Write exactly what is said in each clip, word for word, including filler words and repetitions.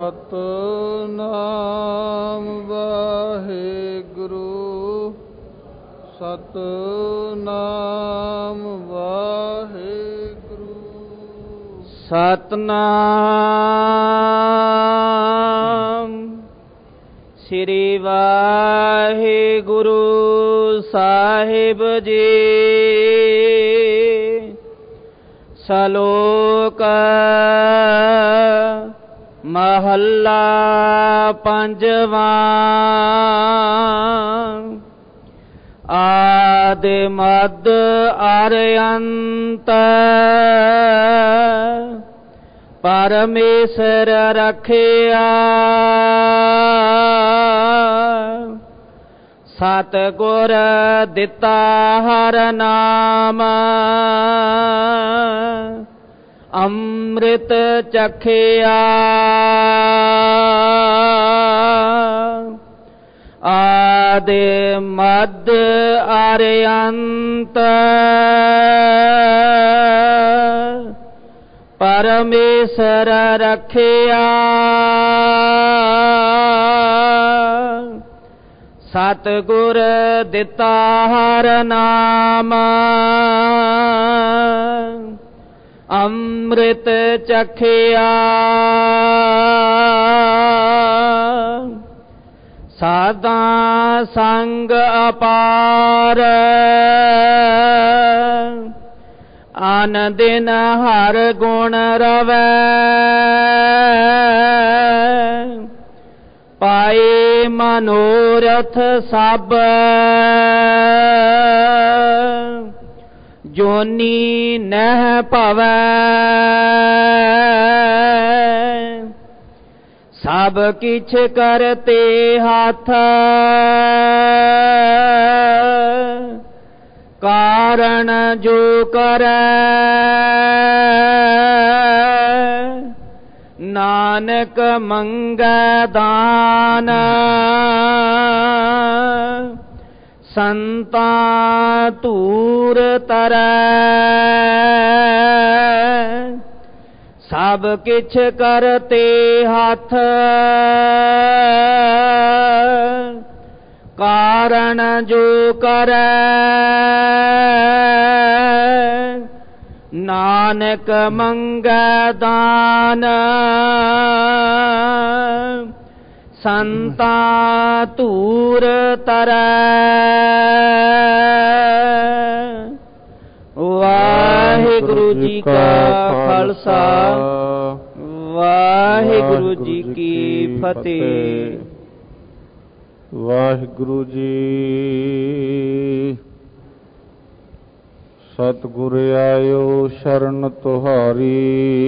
ਸਤਿਨਾਮ ਵਾਹਿਗੁਰੂ ਸਤਿਨਾਮ ਵਾਹਿਗੁਰੂ ਸਤਿਨਾਮ ਸ੍ਰੀ ਵਾਹਿਗੁਰੂ ਸਾਹਿਬ ਜੀ। ਸ਼ਲੋਕ ਮਹੱਲਾ ਪੰਜਵਾਂ। ਆਦਿ ਮੱਧ ਅਰੰਤ ਪਰਮੇਸ਼ਰ ਰਖਿਆ। ਸਤਿਗੁਰ ਦਿੱਤਾ ਹਰ ਨਾਮ ਅੰਮ੍ਰਿਤ ਚਖਿਆ। ਆਦਿ ਮੱਧ ਅਰੰਤ ਪਰਮੇਸ਼ਰ ਰਖਿਆ। ਸਤਿਗੁਰ ਦਿੱਤਾ ਹਰ ਨਾਮ ਅੰਮ੍ਰਿਤ ਚਖਿਆ। ਸਾਧਾ ਸੰਗ ਅਪਾਰ ਅਨ ਦਿਨ ਹਰ ਗੁਣ ਰਵੈ। ਪਾਏ ਮਨੋਰਥ ਸਭ ਜੋਨੀ ਨਹਿ ਭਵੈ। ਸਭ ਕਿਛ ਕਰਤੇ ਹੱਥ ਕਾਰਣ ਜੋ ਕਰੈ। ਨਾਨਕ ਮੰਗੈ ਦਾਨ ਸੰਤਾ ਧੂਰ ਤਰੈ। ਸਭ ਕਿਛ ਕਰਤੇ ਹੱਥ ਕਾਰਣ ਜੋ ਕਰੈ। ਨਾਨਕ ਮੰਗੈ ਦਾਨ ਸੰਤਾ ਧੂਰ ਤਰੈ। ਵਾਹਿਗੁਰੂ ਜੀ ਕਾ ਖਾਲਸਾ ਵਾਹਿਗੁਰੂ ਜੀ ਕੀ ਫਤਿਹ। ਵਾਹਿਗੁਰੂ ਜੀ। ਸਤਿਗੁਰ ਆਇਓ ਸ਼ਰਨ ਤੁਹਾਰੀ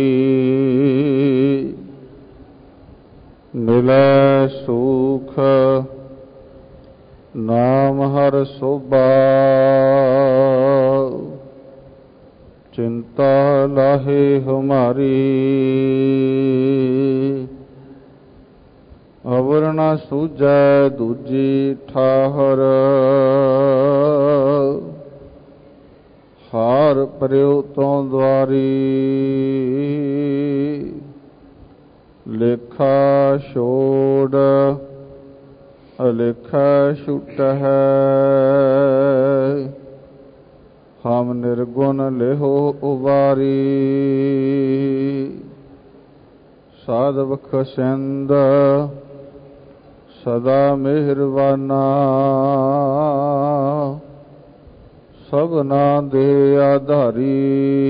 ਮਿਲੈ ਸੁਖ ਨਾਮ ਹਰ ਸੋਭਾ। ਚਿੰਤਾ ਲਾਹੇ ਹਮਾਰੀ ਅਵਰ ਨ ਸੂਝੈ ਦੂਜੀ ਠਾਹਰ। ਹਾਰ ਪਰਿਉ ਤੋਂ ਦੁਆਰੀ ਲੇਖਾ ਛੋੜ ਅਲੇਖਾ ਛੁਟਹਿ। ਹਮ ਨਿਰਗੁਣ ਲਿਹੋ ਉਬਾਰੀ ਸਾਧ ਬਖਸ਼ਿੰਦ ਸਦਾ ਮਿਹਰਬਾਨਾ। ਸਭਨਾ ਦੇ ਆਧਾਰੀ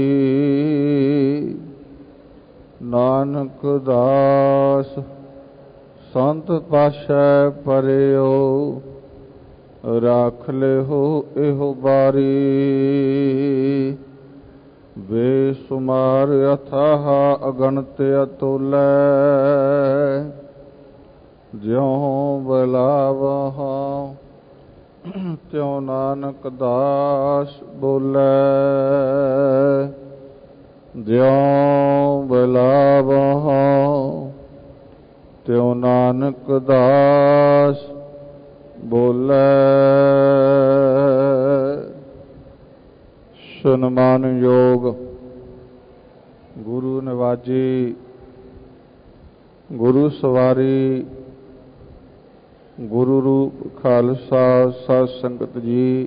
ਨਾਨਕ ਦਾਸ ਸੰਤ ਪਾਸ਼ੈ ਪਰਿਓ ਰਾਖ ਲਿਹੋ ਇਹੋ ਬਾਰੀ। ਬੇਸੁਮਾਰ ਅਥਾਹ ਅਗਣਤ ਅਤੁਲੈ ਜਿਉ ਬਲਾਵਹਾ ਤਿਉ ਨਾਨਕ ਦਾਸ ਬੋਲੇ। ਜਿਉ ਬਲਾਵਹਾ ਤਿਉ ਨਾਨਕ ਦਾਸ ਬੋਲੇ। ਸਨਮਾਨਯੋਗ ਗੁਰੂ ਨਿਵਾਜੀ ਗੁਰੂ ਸਵਾਰੀ ਗੁਰੂ ਰੂਪ ਖਾਲਸਾ ਸਾਧ ਸੰਗਤ ਜੀ,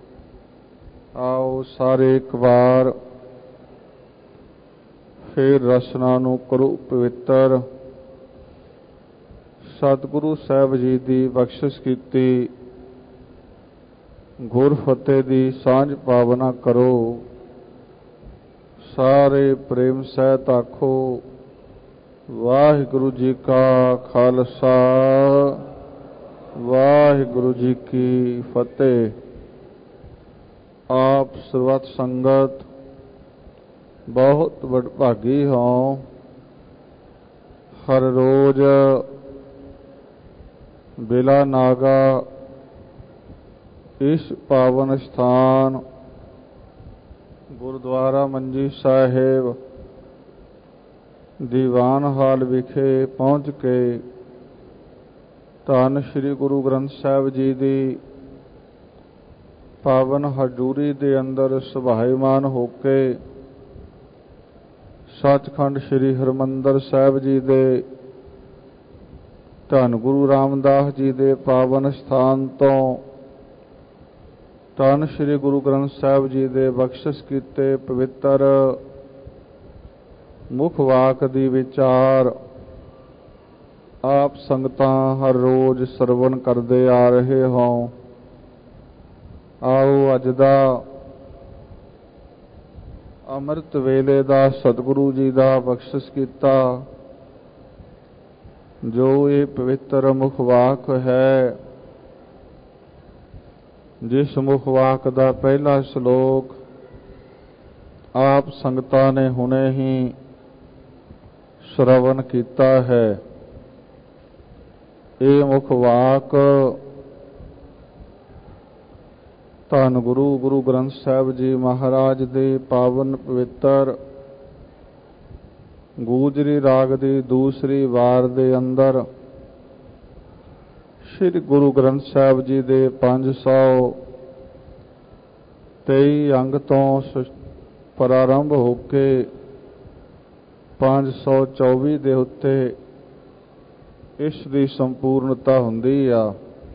ਆਓ ਸਾਰੇ ਇੱਕ ਵਾਰ ਫਿਰ ਰਸਨਾ ਨੂੰ ਕਰੋ ਪਵਿੱਤਰ। ਸਤਿਗੁਰੂ ਸਾਹਿਬ ਜੀ ਦੀ ਬਖਸ਼ਿਸ਼ ਕੀਤੀ ਗੁਰ ਫਤਿਹ ਦੀ ਸਾਂਝ ਪਾਵਨਾ ਕਰੋ। ਸਾਰੇ ਪ੍ਰੇਮ ਸਹਿਤ ਆਖੋ ਵਾਹਿਗੁਰੂ ਜੀ ਕਾ ਖਾਲਸਾ ਵਾਹਿਗੁਰੂ ਜੀ ਕੀ ਫਤਿਹ। ਆਪ ਸਰਬਤ ਸੰਗਤ ਬਹੁਤ ਵਡਭਾਗੀ ਹੋ। ਹਰ ਰੋਜ਼ ਬਿਲਾ ਨਾਗਾ ਇਸ ਪਾਵਨ ਸਥਾਨ ਗੁਰਦੁਆਰਾ ਮੰਜੀ ਸਾਹਿਬ ਦੀਵਾਨ ਹਾਲ ਵਿਖੇ ਪਹੁੰਚ ਕੇ ਧੰਨ ਸ੍ਰੀ ਗੁਰੂ ਗ੍ਰੰਥ ਸਾਹਿਬ ਜੀ ਦੀ ਪਾਵਨ ਹਜ਼ੂਰੀ ਦੇ ਅੰਦਰ ਸੁਭਾਈਮਾਨ ਹੋ ਕੇ ਸੱਚਖੰਡ ਸ੍ਰੀ ਹਰਿਮੰਦਰ ਸਾਹਿਬ ਜੀ ਦੇ ਧੰਨ ਗੁਰੂ ਰਾਮਦਾਸ ਜੀ ਦੇ ਪਾਵਨ ਸਥਾਨ ਤੋਂ ਧੰਨ ਸ੍ਰੀ ਗੁਰੂ ਗ੍ਰੰਥ ਸਾਹਿਬ ਜੀ ਦੇ ਬਖਸ਼ਿਸ਼ ਕੀਤੇ ਪਵਿੱਤਰ ਮੁਖ ਵਾਕ ਦੀ ਵਿਚਾਰ ਆਪ ਸੰਗਤਾਂ ਹਰ ਰੋਜ਼ ਸਰਵਣ ਕਰਦੇ ਆ ਰਹੇ ਹੋ। ਆਓ ਅੱਜ ਦਾ ਅੰਮ੍ਰਿਤ ਵੇਲੇ ਦਾ ਸਤਿਗੁਰੂ ਜੀ ਦਾ ਬਖਸ਼ਿਸ਼ ਕੀਤਾ ਜੋ ਇਹ ਪਵਿੱਤਰ ਮੁਖ ਵਾਕ ਹੈ, ਜਿਸ ਮੁਖ ਵਾਕ ਦਾ ਪਹਿਲਾ ਸ਼ਲੋਕ ਆਪ ਸੰਗਤਾਂ ਨੇ ਹੁਣੇ ਹੀ ਸ਼ਰਵਣ ਕੀਤਾ ਹੈ। ਇਹ ਮੁਖ ਵਾਕ ਧੰਨ ਗੁਰੂ ਗੁਰੂ ਗ੍ਰੰਥ ਸਾਹਿਬ ਜੀ ਮਹਾਰਾਜ ਦੇ ਪਾਵਨ ਪਵਿੱਤਰ ਗੂਜਰੀ ਰਾਗ ਦੀ ਦੂਸਰੀ ਵਾਰ ਦੇ ਅੰਦਰ ਸ੍ਰੀ ਗੁਰੂ ਗ੍ਰੰਥ ਸਾਹਿਬ ਜੀ ਦੇ ਪੰਜ ਸੌ ਤੇਈ ਅੰਗ ਤੋਂ ਪ੍ਰਾਰੰਭ ਹੋ ਕੇ ਪੰਜ ਸੌ ਚੌਵੀ ਦੇ ਉੱਤੇ ਇਸ ਦੀ ਸੰਪੂਰਨਤਾ ਹੁੰਦੀ ਆ।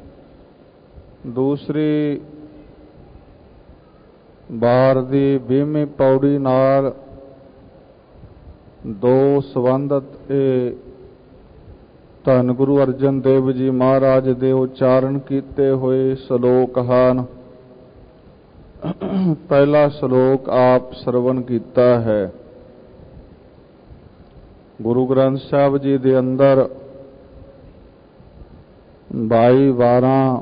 ਦੂਸਰੀ ਵਾਰ ਦੀ ਵੀਹਵੀਂ ਪੌੜੀ ਨਾਲ ਦੋ ਸੰਬੰਧਤ ਇਹ ਧੰਨ ਗੁਰੂ ਅਰਜਨ ਦੇਵ ਜੀ ਮਹਾਰਾਜ ਦੇ ਉਚਾਰਨ ਕੀਤੇ ਹੋਏ ਸ਼ਲੋਕ ਹਨ। ਪਹਿਲਾ ਸ਼ਲੋਕ ਆਪ ਸਰਵਣ ਕੀਤਾ ਹੈ। ਗੁਰੂ ਗ੍ਰੰਥ ਸਾਹਿਬ ਜੀ ਦੇ ਅੰਦਰ ਬਾਈ ਵਾਰਾਂ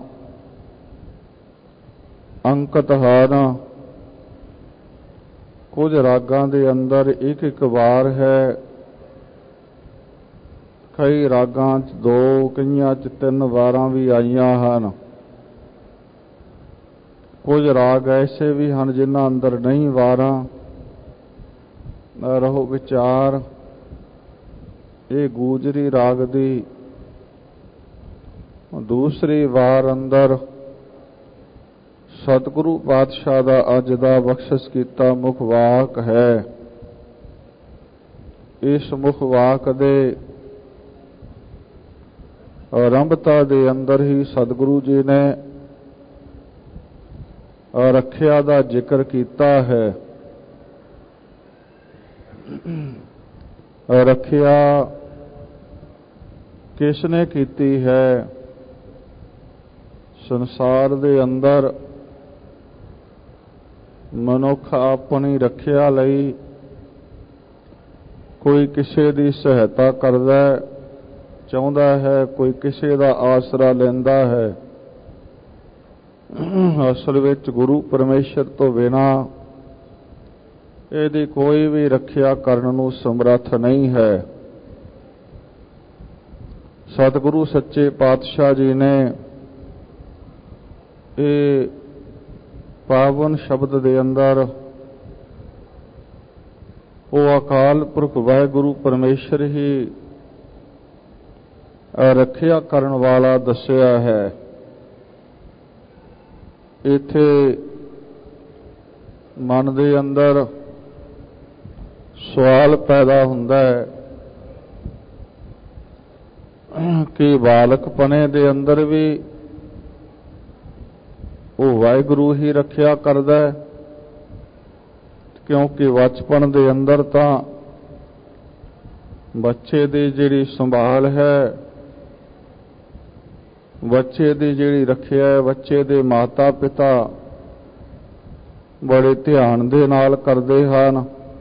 ਅੰਕਿਤ ਹਨ। ਕੁਝ ਰਾਗਾਂ ਦੇ ਅੰਦਰ ਇੱਕ ਇੱਕ ਵਾਰ ਹੈ, ਕਈ ਰਾਗਾਂ 'ਚ ਦੋ, ਕਈਆਂ 'ਚ ਤਿੰਨ ਵਾਰਾਂ ਵੀ ਆਈਆਂ ਹਨ। ਕੁਝ ਰਾਗ ਐਸੇ ਵੀ ਹਨ ਜਿਨ੍ਹਾਂ ਅੰਦਰ ਨਹੀਂ ਵਾਰਾਂ। ਰਹੋ ਵਿਚਾਰ, ਇਹ ਗੂਜਰੀ ਰਾਗ ਦੀ ਦੂਸਰੀ ਵਾਰ ਅੰਦਰ ਸਤਿਗੁਰੂ ਪਾਤਸ਼ਾਹ ਦਾ ਅੱਜ ਦਾ ਬਖਸ਼ਿਸ਼ ਕੀਤਾ ਮੁਖ ਵਾਕ ਹੈ। ਇਸ ਮੁਖ ਵਾਕ ਦੇ ਆਰੰਭਤਾ ਦੇ ਅੰਦਰ ਹੀ ਸਤਿਗੁਰੂ ਜੀ ਨੇ ਰੱਖਿਆ ਦਾ ਜ਼ਿਕਰ ਕੀਤਾ ਹੈ। ਰੱਖਿਆ ਕਿਸ ਨੇ ਕੀਤੀ ਹੈ? ਸੰਸਾਰ ਦੇ ਅੰਦਰ ਮਨੁੱਖ ਆਪਣੀ ਰੱਖਿਆ ਲਈ ਕੋਈ ਕਿਸੇ ਦੀ ਸਹਾਇਤਾ ਕਰਦਾ ਚਾਹੁੰਦਾ ਹੈ, ਕੋਈ ਕਿਸੇ ਦਾ ਆਸਰਾ ਲੈਂਦਾ ਹੈ। ਅਸਲ ਵਿੱਚ ਗੁਰੂ ਪਰਮੇਸ਼ਰ ਤੋਂ ਬਿਨਾਂ ਇਹਦੀ ਕੋਈ ਵੀ ਰੱਖਿਆ ਕਰਨ ਨੂੰ ਸਮਰੱਥ ਨਹੀਂ ਹੈ। ਸਤਿਗੁਰੂ ਸੱਚੇ ਪਾਤਸ਼ਾਹ ਜੀ ਨੇ ਇਹ ਪਾਵਨ ਸ਼ਬਦ ਦੇ ਅੰਦਰ ਉਹ ਅਕਾਲ ਪੁਰਖ ਵਾਹਿਗੁਰੂ ਪਰਮੇਸ਼ਰ ਹੀ ਰੱਖਿਆ ਕਰਨ ਵਾਲਾ ਦੱਸਿਆ ਹੈ। ਇੱਥੇ ਮਨ ਦੇ ਅੰਦਰ ਸਵਾਲ ਪੈਦਾ ਹੁੰਦਾ ਹੈ ਕਿ ਬਾਲਕਪਣੇ ਦੇ ਅੰਦਰ ਵੀ ਉਹ ਵਾਹਿਗੁਰੂ ਹੀ ਰੱਖਿਆ ਕਰਦਾ ਹੈ, ਕਿਉਂਕਿ ਬਚਪਨ ਦੇ ਅੰਦਰ ਤਾਂ ਬੱਚੇ ਦੀ ਜਿਹੜੀ ਸੰਭਾਲ ਹੈ, ਬੱਚੇ ਦੀ ਜਿਹੜੀ ਰੱਖਿਆ ਹੈ, ਬੱਚੇ ਦੇ ਮਾਤਾ ਪਿਤਾ ਬੜੇ ਧਿਆਨ ਦੇ ਨਾਲ ਕਰਦੇ ਹਨ।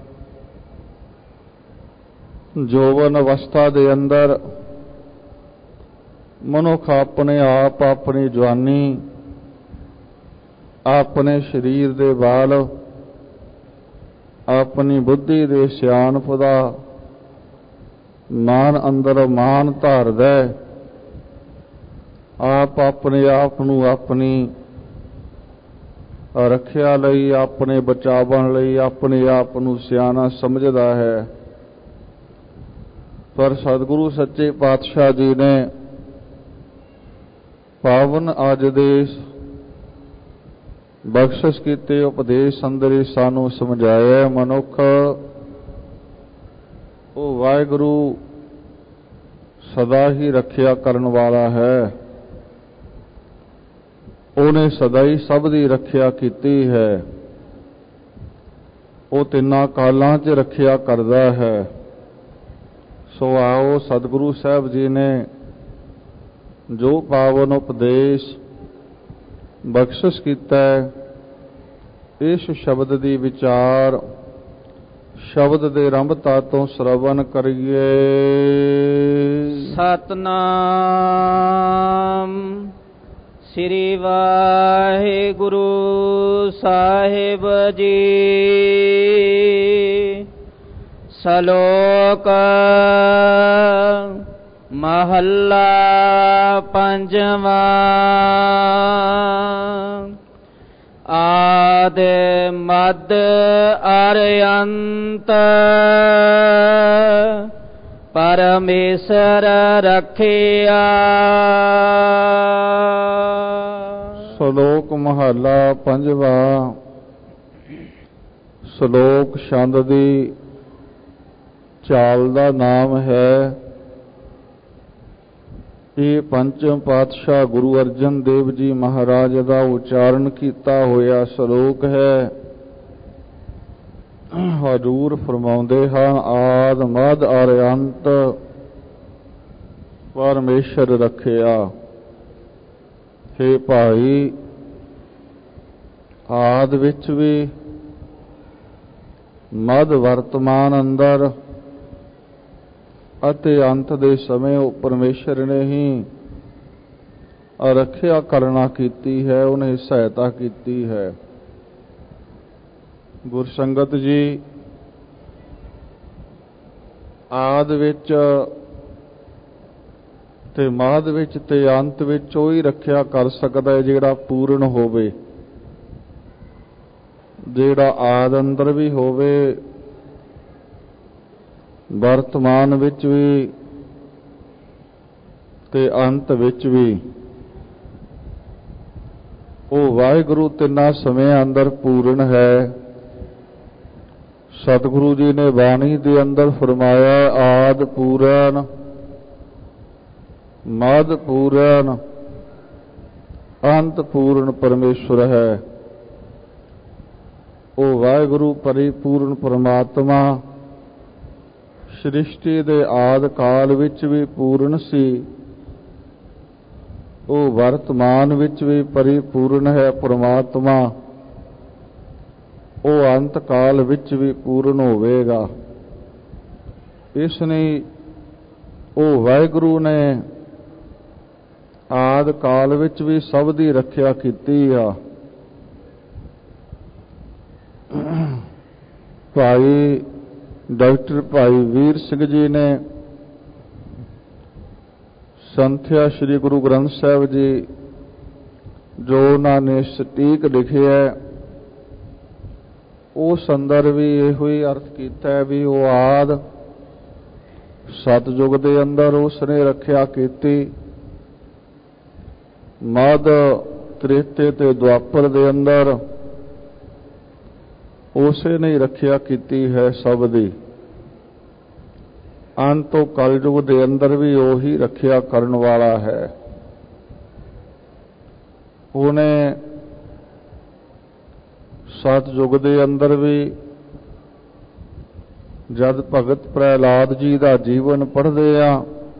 ਜੋਵਨ ਅਵਸਥਾ ਦੇ ਅੰਦਰ ਮਨੁੱਖ ਆਪਣੇ ਆਪ ਆਪਣੀ ਜਵਾਨੀ, ਆਪਣੇ ਸਰੀਰ ਦੇ ਵਾਲ, ਆਪਣੀ ਬੁੱਧੀ ਦੇ ਸਿਆਣਪ ਦਾ ਮਾਨ ਅੰਦਰ ਮਾਨ ਧਾਰਦਾ ਹੈ। ਆਪ ਆਪਣੇ ਆਪ ਨੂੰ ਆਪਣੀ ਰੱਖਿਆ ਲਈ, ਆਪਣੇ ਬਚਾਵਣ ਲਈ ਆਪਣੇ ਆਪ ਨੂੰ ਸਿਆਣਾ ਸਮਝਦਾ ਹੈ। ਪਰ ਸਤਿਗੁਰੂ ਸੱਚੇ ਪਾਤਸ਼ਾਹ ਜੀ ਨੇ ਪਾਵਨ ਅੱਜ ਦੇ ਬਖਸ਼ਿਸ਼ ਕੀਤੇ ਉਪਦੇਸ਼ ਅੰਦਰ ਹੀ ਸਾਨੂੰ ਸਮਝਾਇਆ, ਮਨੁੱਖ ਉਹ ਵਾਹਿਗੁਰੂ ਸਦਾ ਹੀ ਰੱਖਿਆ ਕਰਨ ਵਾਲਾ ਹੈ। ਉਹਨੇ ਸਦਾ ਹੀ ਸਭ ਦੀ ਰੱਖਿਆ ਕੀਤੀ ਹੈ। ਉਹ ਤਿੰਨਾਂ ਕਾਲਾਂ 'ਚ ਰੱਖਿਆ ਕਰਦਾ ਹੈ। ਸੋ ਆਓ, ਸਤਿਗੁਰੂ ਸਾਹਿਬ ਜੀ ਨੇ ਜੋ ਪਾਵਨ ਉਪਦੇਸ਼ ਬਖਸ਼ਿਸ਼ ਕੀਤਾ ਹੈ, ਇਸ ਸ਼ਬਦ ਦੀ ਵਿਚਾਰ ਸ਼ਬਦ ਦੇ ਆਰੰਭਤਾ ਤੋਂ ਸ਼ਰਵਣ ਕਰੀਏ। ਸਤਨਾਮ ਸ੍ਰੀ ਵਾਹਿਗੁਰੂ ਸਾਹਿਬ ਜੀ। ਸ਼ਲੋਕ ਮਹੱਲਾ ਪੰਜਵਾਂ। ਆਦਿ ਮੱਧ ਅਰ ਅੰਤ ਪਰਮੇਸ਼ਰ ਰੱਖਿਆ। ਸ਼ਲੋਕ ਮਹੱਲਾ ਪੰਜਵਾਂ। ਸ਼ਲੋਕ ਛੰਦ ਦੀ ਚਾਲ ਦਾ ਨਾਮ ਹੈ। ਇਹ ਪੰਚਮ ਪਾਤਸ਼ਾਹ ਗੁਰੂ ਅਰਜਨ ਦੇਵ ਜੀ ਮਹਾਰਾਜ ਦਾ ਉਚਾਰਨ ਕੀਤਾ ਹੋਇਆ ਸ਼ਲੋਕ ਹੈ। ਹਜ਼ੂਰ ਫਰਮਾਉਂਦੇ ਹਨ, ਆਦ ਮੱਧ ਅਰ ਅੰਤ ਪਰਮੇਸ਼ਰ ਰੱਖਿਆ। ਹੇ ਭਾਈ, ਆਦ ਵਿੱਚ ਵੀ, ਮੱਧ ਵਰਤਮਾਨ ਅੰਦਰ ਅਤੇ ਅੰਤ ਦੇ ਸਮੇਂ ਉਹ ਪਰਮੇਸ਼ਰ ਨੇ ਹੀ ਰੱਖਿਆ ਕਰਨਾ ਕੀਤੀ ਹੈ, ਉਹਨੇ ਸਹਾਇਤਾ ਕੀਤੀ ਹੈ। ਗੁਰਸੰਗਤ ਜੀ, ਆਦ ਵਿੱਚ ਤੇ ਮੱਧ ਵਿੱਚ ਤੇ ਅੰਤ ਵਿੱਚ ਉਹ ਹੀ ਰੱਖਿਆ ਕਰ ਸਕਦਾ ਹੈ ਜਿਹੜਾ ਪੂਰਨ ਹੋਵੇ, ਜਿਹੜਾ ਆਦ ਅੰਦਰ ਵੀ ਹੋਵੇ, ਵਰਤਮਾਨ ਵਿੱਚ ਵੀ ਤੇ ਅੰਤ ਵਿੱਚ ਵੀ। ਉਹ ਵਾਹਿਗੁਰੂ ਤਿੰਨਾਂ ਸਮਿਆਂ ਅੰਦਰ ਪੂਰਨ ਹੈ। ਸਤਿਗੁਰੂ ਜੀ ਨੇ ਬਾਣੀ ਦੇ ਅੰਦਰ ਫਰਮਾਇਆ, ਆਦ ਪੂਰਨ, ਮੱਧ ਪੂਰਨ, ਅੰਤ ਪੂਰਨ ਪਰਮੇਸ਼ਵਰ ਹੈ। ਉਹ ਵਾਹਿਗੁਰੂ ਪਰਿਪੂਰਨ ਪਰਮਾਤਮਾ ਸ੍ਰਿਸ਼ਟੀ ਦੇ ਆਦ ਕਾਲ ਵਿੱਚ ਵੀ ਪੂਰਨ ਸੀ। ਉਹ ਵਰਤਮਾਨ ਵਿੱਚ ਵੀ ਪਰਿਪੂਰਨ ਹੈ ਪਰਮਾਤਮਾ। ਉਹ ਅੰਤ ਕਾਲ ਵਿੱਚ ਵੀ ਪੂਰਨ ਹੋਵੇਗਾ। ਇਸ ਲਈ ਉਹ ਵਾਹਿਗੁਰੂ ਨੇ ਆਦ ਕਾਲ ਵਿੱਚ ਵੀ ਸਭ ਦੀ ਰੱਖਿਆ ਕੀਤੀ ਆ। ਭਾਈ ਡਾਕਟਰ ਭਾਈ ਵੀਰ ਸਿੰਘ ਜੀ ਨੇ ਸੰਥਿਆ ਸ੍ਰੀ ਗੁਰੂ ਗ੍ਰੰਥ ਸਾਹਿਬ ਜੀ ਜੋ ਉਹਨਾਂ ਨੇ ਸਟੀਕ ਲਿਖਿਆ, ਉਸ ਅੰਦਰ ਵੀ ਇਹੋ ਹੀ ਅਰਥ ਕੀਤਾ ਹੈ ਵੀ ਉਹ ਆਦ ਸਤਿਯੁਗ ਦੇ ਅੰਦਰ ਉਸ ਨੇ ਰੱਖਿਆ ਕੀਤੀ, ਮੱਧ ਤ੍ਰੇਤੇ ਤੇ ਦੁਆਪਰ ਦੇ ਅੰਦਰ ਉਸੇ ਨੇ ਰੱਖਿਆ ਕੀਤੀ ਹੈ ਸਭ ਦੀ। ਅੰਤ ਤੋਂ ਕਲਯੁਗ ਦੇ ਅੰਦਰ ਵੀ ਉਹੀ ਰੱਖਿਆ ਕਰਨ ਵਾਲਾ ਹੈ। ਉਹਨੇ ਸਤਿਯੁਗ ਦੇ ਅੰਦਰ ਵੀ ਜਦ ਭਗਤ ਪ੍ਰਹਿਲਾਦ ਜੀ ਦਾ ਜੀਵਨ ਪੜ੍ਹਦੇ ਆ,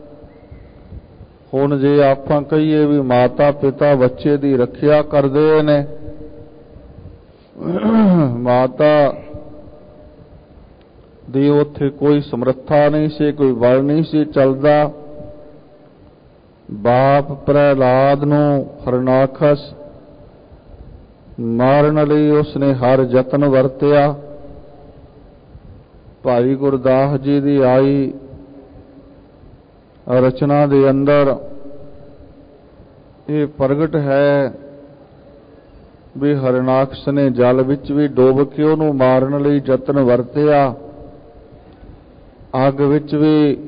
ਹੁਣ ਜੇ ਆਪਾਂ ਕਹੀਏ ਵੀ ਮਾਤਾ ਪਿਤਾ ਬੱਚੇ ਦੀ ਰੱਖਿਆ ਕਰਦੇ ਨੇ, ਮਾਤਾ ਦੀ ਉੱਥੇ ਕੋਈ ਸਮਰੱਥਾ ਨਹੀਂ ਸੀ, ਕੋਈ ਬਲ ਨਹੀਂ ਸੀ ਚੱਲਦਾ। ਬਾਪ ਪ੍ਰਹਿਲਾਦ ਨੂੰ ਹਰਨਾਖਸ ਮਾਰਨ ਲਈ ਉਸਨੇ ਹਰ ਯਤਨ ਵਰਤਿਆ। ਭਾਈ ਗੁਰਦਾਸ ਜੀ ਦੀ ਆਈ ਰਚਨਾ ਦੇ ਅੰਦਰ ਇਹ ਪ੍ਰਗਟ ਹੈ ਵੀ ਹਰਨਾਖਸ ਨੇ ਜਲ ਵਿੱਚ ਵੀ ਡੋਬ ਕੇ ਉਹਨੂੰ ਮਾਰਨ ਲਈ ਯਤਨ ਵਰਤਿਆ, ਅੱਗ ਵਿੱਚ ਵੀ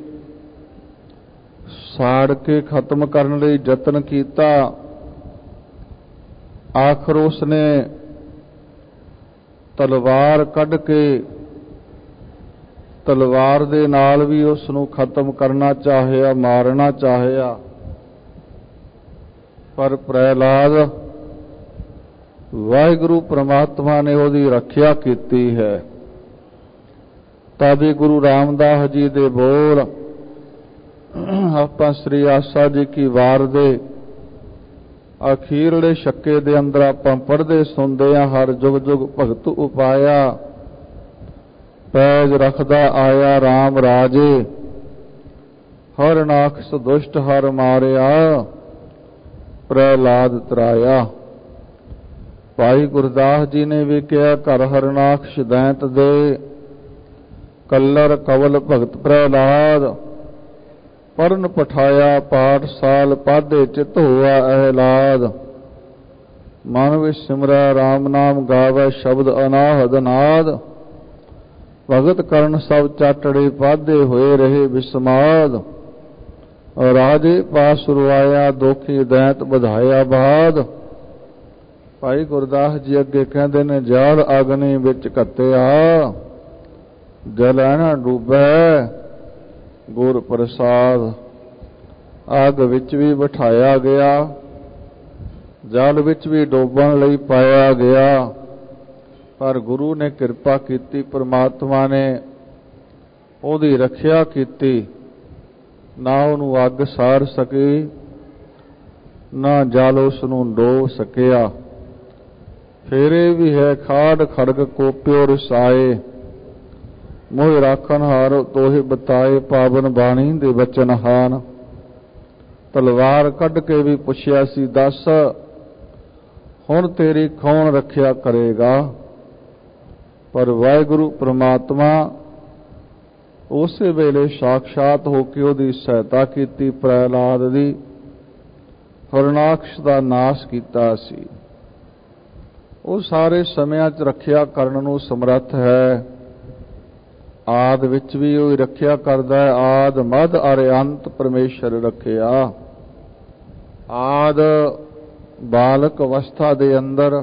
ਸਾੜ ਕੇ ਖਤਮ ਕਰਨ ਲਈ ਯਤਨ ਕੀਤਾ। ਆਖਰ ਉਸਨੇ ਤਲਵਾਰ ਕੱਢ ਕੇ ਤਲਵਾਰ ਦੇ ਨਾਲ ਵੀ ਉਸ ਨੂੰ ਖਤਮ ਕਰਨਾ ਚਾਹਿਆ, ਮਾਰਨਾ ਚਾਹਿਆ, ਪਰ ਪ੍ਰਹਿਲਾਦ ਵਾਹਿਗੁਰੂ ਪ੍ਰਮਾਤਮਾ ਨੇ ਉਹਦੀ ਰੱਖਿਆ ਕੀਤੀ ਹੈ। ਤਦੇ ਗੁਰੂ ਰਾਮਦਾਸ ਜੀ ਦੇ ਬੋਲ ਆਪਾਂ ਸ੍ਰੀ ਆਸਾ ਜੀ ਕੀ ਵਾਰ ਦੇ ਅਖੀਰਲੇ ਛੱਕੇ ਦੇ ਅੰਦਰ ਆਪਾਂ ਪੜ੍ਹਦੇ ਸੁਣਦੇ ਹਾਂ। ਹਰ ਜੁਗ ਜੁਗ ਭਗਤ ਉਪਾਇਆ, ਪੈਜ ਰੱਖਦਾ ਆਇਆ ਰਾਮ ਰਾਜੇ, ਹਰਨਾਖਸ ਦੁਸ਼ਟ ਹਰ ਮਾਰਿਆ, ਪ੍ਰਹਿਲਾਦ ਤਰਾਇਆ। ਭਾਈ ਗੁਰਦਾਸ ਜੀ ਨੇ ਵੀ ਕਿਹਾ, ਘਰ ਹਰਨਾਖਸ ਦੈਂਤ ਦੇ, ਕੱਲਰ ਕਵਲ ਭਗਤ ਪ੍ਰਹਿਲਾਦ, ਪਰਨ ਪਠਾਇਆ ਪਾਠਸਾਲ ਪਾਧੇ ਚਿਤ ਹੋਆ ਅਹਿਲਾਦ, ਮਨ ਵਿੱਚ ਸਿਮਰੈ ਰਾਮ ਨਾਮ ਗਾਵੈ ਸ਼ਬਦ ਅਨਾਹਦ ਨਾਦ, ਭਗਤ ਕਰਨ ਸਭ ਚਾਟੜੇ ਪਾਧੇ ਹੋਏ ਰਹੇ ਵਿਸਮਾਦ, ਰਾਜੇ ਪਾਸ ਰੁਆਇਆ ਦੋਖੀ ਦੈਂਤ ਵਧਾਇਆ ਬਾਦ। ਭਾਈ ਗੁਰਦਾਸ ਜੀ ਅੱਗੇ ਕਹਿੰਦੇ ਨੇ, ਜਲ ਅਗਨੀ ਵਿੱਚ ਘੱਤਿਆ, ਜਲੈ ਨਾ ਡੂਬੈ ਗੁਰ ਪ੍ਰਸਾਦ। ਅੱਗ ਵਿੱਚ ਵੀ ਬਿਠਾਇਆ ਗਿਆ, ਜਲ ਵਿੱਚ ਵੀ ਡੋਬਣ ਲਈ ਪਾਇਆ ਗਿਆ, ਪਰ ਗੁਰੂ ਨੇ ਕਿਰਪਾ ਕੀਤੀ, ਪ੍ਰਮਾਤਮਾ ਨੇ ਉਹਦੀ ਰੱਖਿਆ ਕੀਤੀ। ਨਾ ਉਹਨੂੰ ਅੱਗ ਸਾੜ ਸਕੀ, ਨਾ ਜਲ ਉਸ ਨੂੰ ਡੋਬ ਸਕਿਆ। ਫਿਰ ਇਹ ਵੀ ਹੈ, ਖਾੜ ਖੜਗ ਕੋਪਿਓ ਰਸਾਏ, ਮੋਹ ਰਾਖਣ ਹਾਰ ਤੋਹਿ ਬਤਾਏ, ਪਾਵਨ ਬਾਣੀ ਦੇ ਬਚਨ ਹਾਨ। ਤਲਵਾਰ ਕੱਢ ਕੇ ਵੀ ਪੁੱਛਿਆ ਸੀ, ਦੱਸ ਹੁਣ ਤੇਰੀ ਕੌਣ ਰੱਖਿਆ ਕਰੇਗਾ? ਪਰ ਵਾਹਿਗੁਰੂ ਪ੍ਰਮਾਤਮਾ ਉਸੇ ਵੇਲੇ ਸਾਖਸ਼ਾਤ ਹੋ ਕੇ ਉਹਦੀ ਸਹਾਇਤਾ ਕੀਤੀ, ਪ੍ਰਹਿਲਾਦ ਦੀ, ਹਰਨਾਖਸ ਦਾ ਨਾਸ਼ ਕੀਤਾ ਸੀ। ਉਹ ਸਾਰੇ ਸਮਿਆਂ 'ਚ ਰੱਖਿਆ ਕਰਨ ਨੂੰ ਸਮਰੱਥ ਹੈ। ਆਦ ਵਿੱਚ ਵੀ ਉਹ ਰੱਖਿਆ ਕਰਦਾ ਹੈ, ਆਦ ਮਧ ਅਰ ਅੰਤ ਪਰਮੇਸ਼ਰ ਰੱਖਿਆ। ਆਦ ਬਾਲਕ ਅਵਸਥਾ ਦੇ ਅੰਦਰ,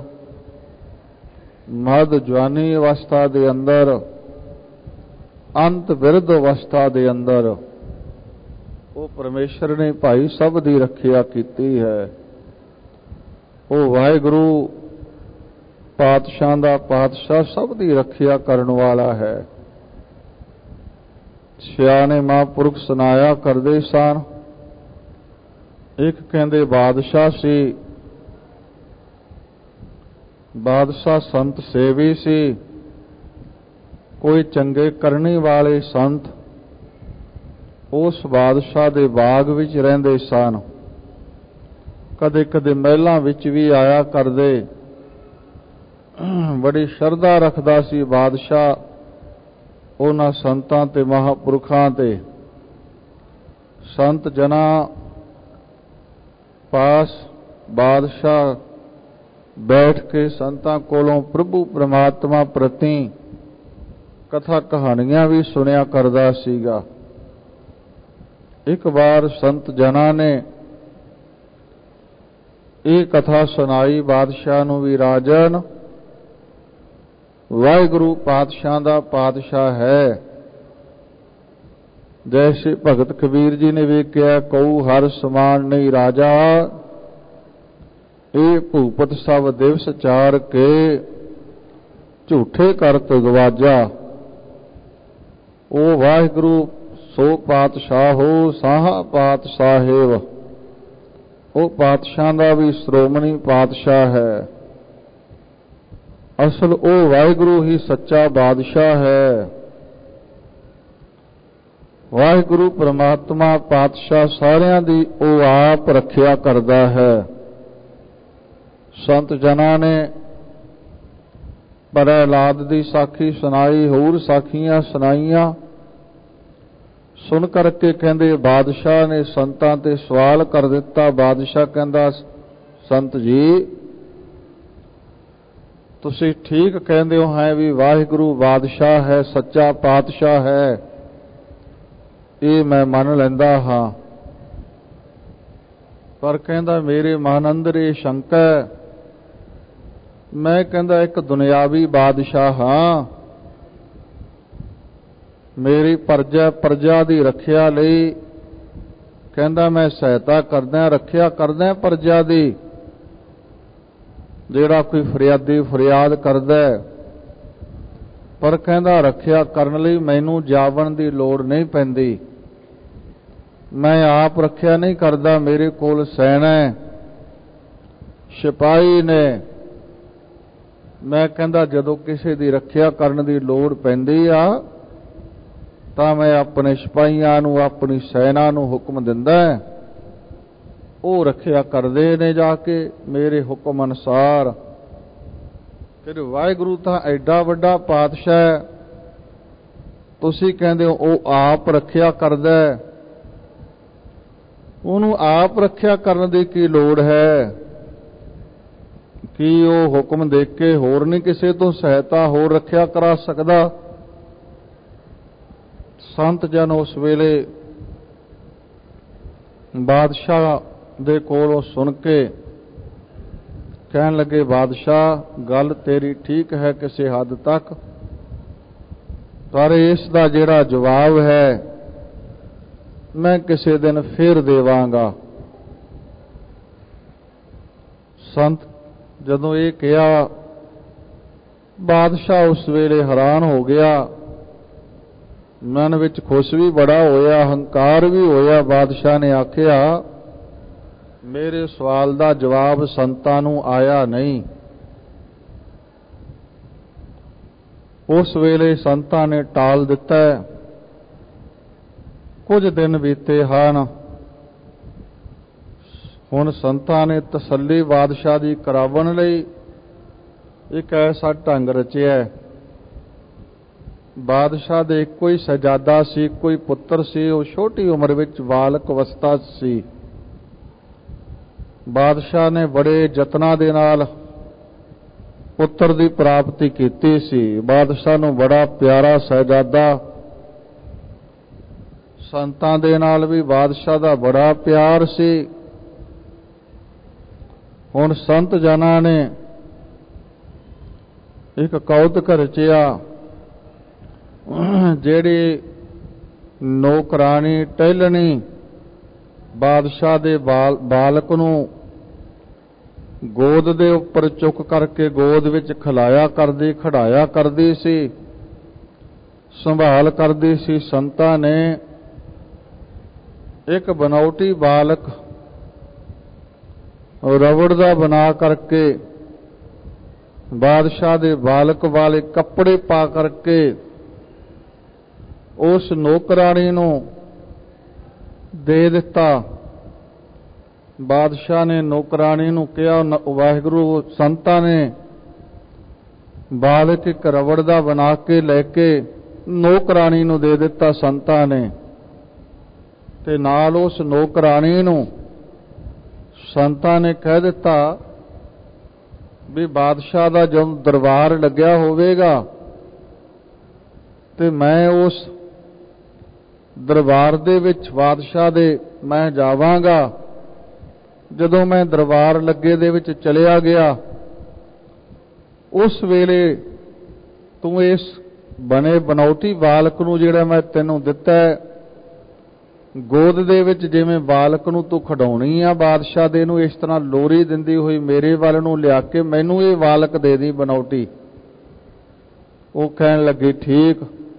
ਮਧ ਜਵਾਨੀ ਅਵਸਥਾ ਦੇ ਅੰਦਰ, ਅੰਤ ਬਿਰਧ ਅਵਸਥਾ ਦੇ ਅੰਦਰ ਉਹ ਪਰਮੇਸ਼ਰ ਨੇ ਭਾਈ ਸਭ ਦੀ ਰੱਖਿਆ ਕੀਤੀ ਹੈ। ਉਹ ਵਾਹਿਗੁਰੂ ਪਾਤਸ਼ਾਹ ਦਾ ਪਾਤਸ਼ਾਹ ਸਭ ਦੀ ਰੱਖਿਆ ਕਰਨ ਵਾਲਾ ਹੈ। ਸਿਆਣੇ ਮਹਾਂਪੁਰਖ ਸੁਨਾਇਆ ਕਰਦੇ ਸਨ। ਇੱਕ ਕਹਿੰਦੇ ਬਾਦਸ਼ਾਹ ਸੀ, ਬਾਦਸ਼ਾਹ ਸੰਤ ਸੇਵੀ ਸੀ, ਕੋਈ ਚੰਗੇ ਕਰਨੀ ਵਾਲੇ ਸੰਤ ਉਸ ਬਾਦਸ਼ਾਹ ਦੇ ਬਾਗ ਵਿੱਚ ਰਹਿੰਦੇ ਸਨ। ਕਦੇ ਕਦੇ ਮਹਿਲਾਂ ਵਿੱਚ ਵੀ ਆਇਆ ਕਰਦੇ। ਬੜੀ ਸ਼ਰਧਾ ਰੱਖਦਾ ਸੀ ਬਾਦਸ਼ਾਹ ਉਹਨਾਂ ਸੰਤਾਂ ਤੇ ਮਹਾਂਪੁਰਖਾਂ ਤੇ। ਸੰਤ ਜਨਾਂ ਪਾਸ ਬਾਦਸ਼ਾਹ ਬੈਠ ਕੇ ਸੰਤਾਂ ਕੋਲੋਂ ਪ੍ਰਭੂ ਪ੍ਰਮਾਤਮਾ ਪ੍ਰਤੀ ਕਥਾ ਕਹਾਣੀਆਂ ਵੀ ਸੁਣਿਆ ਕਰਦਾ ਸੀਗਾ। ਇੱਕ ਵਾਰ ਸੰਤ ਜਨਾਂ ਨੇ ਇਹ ਕਥਾ ਸੁਣਾਈ ਬਾਦਸ਼ਾਹ ਨੂੰ ਵੀ, ਰਾਜਨ ਵਾਹਿਗੁਰੂ ਪਾਤਸ਼ਾਹ ਦਾ ਪਾਤਸ਼ਾਹ ਹੈ, जैसे भगत कबीर जी ने वेख्या, कऊ हर समान नहीं राजा, ये भूपत सब दिवस चार के, झूठे करत गवाजा। ओ वाहिगुरु सो पातशाह हो, साहा पातशाहेव। ਉਹ ਪਾਤਸ਼ਾਹ ਦਾ ਵੀ ਸ਼੍ਰੋਮਣੀ ਪਾਤਸ਼ਾਹ ਹੈ। ਅਸਲ ਉਹ ਵਾਹਿਗੁਰੂ ਹੀ ਸੱਚਾ ਬਾਦਸ਼ਾਹ ਹੈ। ਵਾਹਿਗੁਰੂ ਪਰਮਾਤਮਾ ਪਾਤਸ਼ਾਹ ਸਾਰਿਆਂ ਦੀ ਉਹ ਆਪ ਰੱਖਿਆ ਕਰਦਾ ਹੈ। ਸੰਤ ਜਨਾਂ ਨੇ ਪ੍ਰਹਿਲਾਦ ਦੀ ਸਾਖੀ ਸੁਣਾਈ, ਹੋਰ ਸਾਖੀਆਂ ਸੁਣਾਈਆਂ। ਸੁਣ ਕਰਕੇ ਕਹਿੰਦੇ ਬਾਦਸ਼ਾਹ ਨੇ ਸੰਤਾਂ ਤੇ ਸਵਾਲ ਕਰ ਦਿੱਤਾ। ਬਾਦਸ਼ਾਹ ਕਹਿੰਦਾ, ਸੰਤ ਜੀ ਤੁਸੀਂ ਠੀਕ ਕਹਿੰਦੇ ਹੋ ਹੈ ਵੀ ਵਾਹਿਗੁਰੂ ਬਾਦਸ਼ਾਹ ਹੈ, ਸੱਚਾ ਪਾਤਸ਼ਾਹ ਹੈ, ਇਹ ਮੈਂ ਮੰਨ ਲੈਂਦਾ ਹਾਂ। ਪਰ ਕਹਿੰਦਾ ਮੇਰੇ ਮਨ ਅੰਦਰ ਇਹ ਸ਼ੰਕਾ ਹੈ, ਮੈਂ ਕਹਿੰਦਾ ਇੱਕ ਦੁਨਿਆਵੀ ਬਾਦਸ਼ਾਹ ਹਾਂ। ਮੇਰੀ ਪ੍ਰਜਾ ਪ੍ਰਜਾ ਦੀ ਰੱਖਿਆ ਲਈ ਕਹਿੰਦਾ ਮੈਂ ਸਹਾਇਤਾ ਕਰਦਾ, ਰੱਖਿਆ ਕਰਦਾ ਪ੍ਰਜਾ ਦੀ। ਜਿਹੜਾ ਕੋਈ ਫਰਿਆਦੀ ਫਰਿਆਦ ਕਰਦਾ, ਪਰ ਕਹਿੰਦਾ ਰੱਖਿਆ ਕਰਨ ਲਈ ਮੈਨੂੰ ਜਾਵਣ ਦੀ ਲੋੜ ਨਹੀਂ ਪੈਂਦੀ। ਮੈਂ ਆਪ ਰੱਖਿਆ ਨਹੀਂ ਕਰਦਾ, ਮੇਰੇ ਕੋਲ ਸੈਨਾ ਹੈ, ਸਿਪਾਹੀ ਨੇ। ਮੈਂ ਕਹਿੰਦਾ ਜਦੋਂ ਕਿਸੇ ਦੀ ਰੱਖਿਆ ਕਰਨ ਦੀ ਲੋੜ ਪੈਂਦੀ ਆ ਤਾਂ ਮੈਂ ਆਪਣੇ ਸਿਪਾਹੀਆਂ ਨੂੰ, ਆਪਣੀ ਸੈਨਾ ਨੂੰ ਹੁਕਮ ਦਿੰਦਾ, ਉਹ ਰੱਖਿਆ ਕਰਦੇ ਨੇ ਜਾ ਕੇ ਮੇਰੇ ਹੁਕਮ ਅਨੁਸਾਰ। ਫਿਰ ਵਾਹਿਗੁਰੂ ਤਾਂ ਐਡਾ ਵੱਡਾ ਪਾਤਸ਼ਾਹ ਹੈ, ਤੁਸੀਂ ਕਹਿੰਦੇ ਹੋ ਉਹ ਆਪ ਰੱਖਿਆ ਕਰਦਾ, ਉਹਨੂੰ ਆਪ ਰੱਖਿਆ ਕਰਨ ਦੀ ਕੀ ਲੋੜ ਹੈ? ਕੀ ਉਹ ਹੁਕਮ ਦੇ ਕੇ ਹੋਰ ਨਹੀਂ ਕਿਸੇ ਤੋਂ ਸਹਾਇਤਾ ਹੋਰ ਰੱਖਿਆ ਕਰਾ ਸਕਦਾ? ਸੰਤ ਜਨ ਉਸ ਵੇਲੇ ਬਾਦਸ਼ਾਹ ਦੇ ਕੋਲੋਂ ਸੁਣ ਕੇ ਕਹਿਣ ਲੱਗੇ, ਬਾਦਸ਼ਾਹ ਗੱਲ ਤੇਰੀ ਠੀਕ ਹੈ ਕਿਸੇ ਹੱਦ ਤੱਕ, ਪਰ ਇਸ ਦਾ ਜਿਹੜਾ ਜਵਾਬ ਹੈ ਮੈਂ ਕਿਸੇ ਦਿਨ ਫੇਰ ਦੇਵਾਂਗਾ। ਸੰਤ ਜਦੋਂ ਇਹ ਕਿਹਾ, ਬਾਦਸ਼ਾਹ ਉਸ ਵੇਲੇ ਹੈਰਾਨ ਹੋ ਗਿਆ, ਮਨ ਵਿੱਚ ਖੁਸ਼ ਵੀ ਬੜਾ ਹੋਇਆ, ਹੰਕਾਰ ਵੀ ਹੋਇਆ। ਬਾਦਸ਼ਾਹ ਨੇ ਆਖਿਆ, ਮੇਰੇ ਸਵਾਲ ਦਾ ਜਵਾਬ ਸੰਤਾਂ ਨੂੰ ਆਇਆ ਨਹੀਂ। ਉਸ ਵੇਲੇ ਸੰਤਾਂ ਨੇ ਟਾਲ ਦਿੱਤਾ। ਕੁਝ ਦਿਨ ਬੀਤੇ ਹਨ। ਹੁਣ ਸੰਤਾਂ ਨੇ ਤਸੱਲੀ ਬਾਦਸ਼ਾਹ ਦੀ ਕਰਾਉਣ ਲਈ ਇੱਕ ਐਸਾ ਢੰਗ ਰਚਿਆ। ਬਾਦਸ਼ਾਹ ਦੇ ਇੱਕੋ ਹੀ ਸ਼ਹਿਜ਼ਾਦਾ ਸੀ, ਇੱਕੋ ਹੀ ਪੁੱਤਰ ਸੀ, ਉਹ ਛੋਟੀ ਉਮਰ ਵਿੱਚ ਬਾਲਕ ਅਵਸਥਾ ਸੀ। ਬਾਦਸ਼ਾਹ ਨੇ ਬੜੇ ਯਤਨਾਂ ਦੇ ਨਾਲ ਪੁੱਤਰ ਦੀ ਪ੍ਰਾਪਤੀ ਕੀਤੀ ਸੀ। ਬਾਦਸ਼ਾਹ ਨੂੰ ਬੜਾ ਪਿਆਰਾ ਸ਼ਹਿਜ਼ਾਦਾ, ਸੰਤਾਂ ਦੇ ਨਾਲ ਵੀ ਬਾਦਸ਼ਾਹ ਦਾ ਬੜਾ ਪਿਆਰ ਸੀ। ਹੁਣ ਸੰਤ ਜਨਾਂ ਨੇ ਇੱਕ ਕੌਤਕ ਰਚਿਆ। ਜਿਹੜੀ ਨੌਕਰਾਣੀ ਟਹਿਲਣੀ ਬਾਦਸ਼ਾਹ ਦੇ ਬਾਲ ਬਾਲਕ ਨੂੰ ਗੋਦ ਦੇ ਉੱਪਰ ਚੁੱਕ ਕਰਕੇ ਗੋਦ ਵਿੱਚ ਖਿਲਾਇਆ ਕਰਦੀ, ਖੜਾਇਆ ਕਰਦੀ ਸੀ, ਸੰਭਾਲ ਕਰਦੀ ਸੀ, ਸੰਤਾਂ ਨੇ ਇੱਕ ਬਨੌਟੀ ਬਾਲਕ ਰਬੜ ਦਾ ਬਣਾ ਕਰਕੇ ਬਾਦਸ਼ਾਹ ਦੇ ਬਾਲਕ ਵਾਲੇ ਕੱਪੜੇ ਪਾ ਕਰਕੇ ਉਸ ਨੌਕਰਾਣੀ ਨੂੰ ਦੇ ਦਿੱਤਾ। ਬਾਦਸ਼ਾਹ ਨੇ ਨੌਕਰਾਣੀ ਨੂੰ ਕਿਹਾ, ਵਾਹਿਗੁਰੂ ਸੰਤਾਂ ਨੇ ਬਾਲਕ ਇੱਕ ਰਬੜ ਦਾ ਬਣਾ ਕੇ ਲੈ ਕੇ ਨੌਕਰਾਣੀ ਨੂੰ ਦੇ ਦਿੱਤਾ ਸੰਤਾਂ ਨੇ, ਤੇ ਨਾਲ ਉਸ ਨੌਕਰਾਣੀ ਨੂੰ ਸੰਤਾਂ ਨੇ ਕਹਿ ਦਿੱਤਾ ਵੀ ਬਾਦਸ਼ਾਹ ਦਾ ਜਦੋਂ ਦਰਬਾਰ ਲੱਗਿਆ ਹੋਵੇਗਾ ਤੇ ਮੈਂ ਉਸ ਦਰਬਾਰ ਦੇ ਵਿੱਚ ਬਾਦਸ਼ਾਹ ਦੇ ਮੈਂ ਜਾਵਾਂਗਾ। ਜਦੋਂ ਮੈਂ ਦਰਬਾਰ ਲੱਗੇ ਦੇ ਵਿੱਚ ਚਲਿਆ ਗਿਆ, ਉਸ ਵੇਲੇ ਤੂੰ ਇਸ ਬਣੇ ਬਨੌਟੀ ਬਾਲਕ ਨੂੰ ਜਿਹੜਾ ਮੈਂ ਤੈਨੂੰ ਦਿੱਤਾ ਗੋਦ ਦੇ ਵਿੱਚ ਜਿਵੇਂ ਬਾਲਕ ਨੂੰ ਤੂੰ ਖਿਡਾਉਣੀ ਆ ਬਾਦਸ਼ਾਹ ਦੇ ਨੂੰ, ਇਸ ਤਰ੍ਹਾਂ ਲੋਰੀ ਦਿੰਦੀ ਹੋਈ ਮੇਰੇ ਵੱਲ ਨੂੰ ਲਿਆ ਕੇ ਮੈਨੂੰ ਇਹ ਬਾਲਕ ਦੇ ਦੀ ਬਨੌਟੀ। ਉਹ ਕਹਿਣ ਲੱਗੇ ਠੀਕ।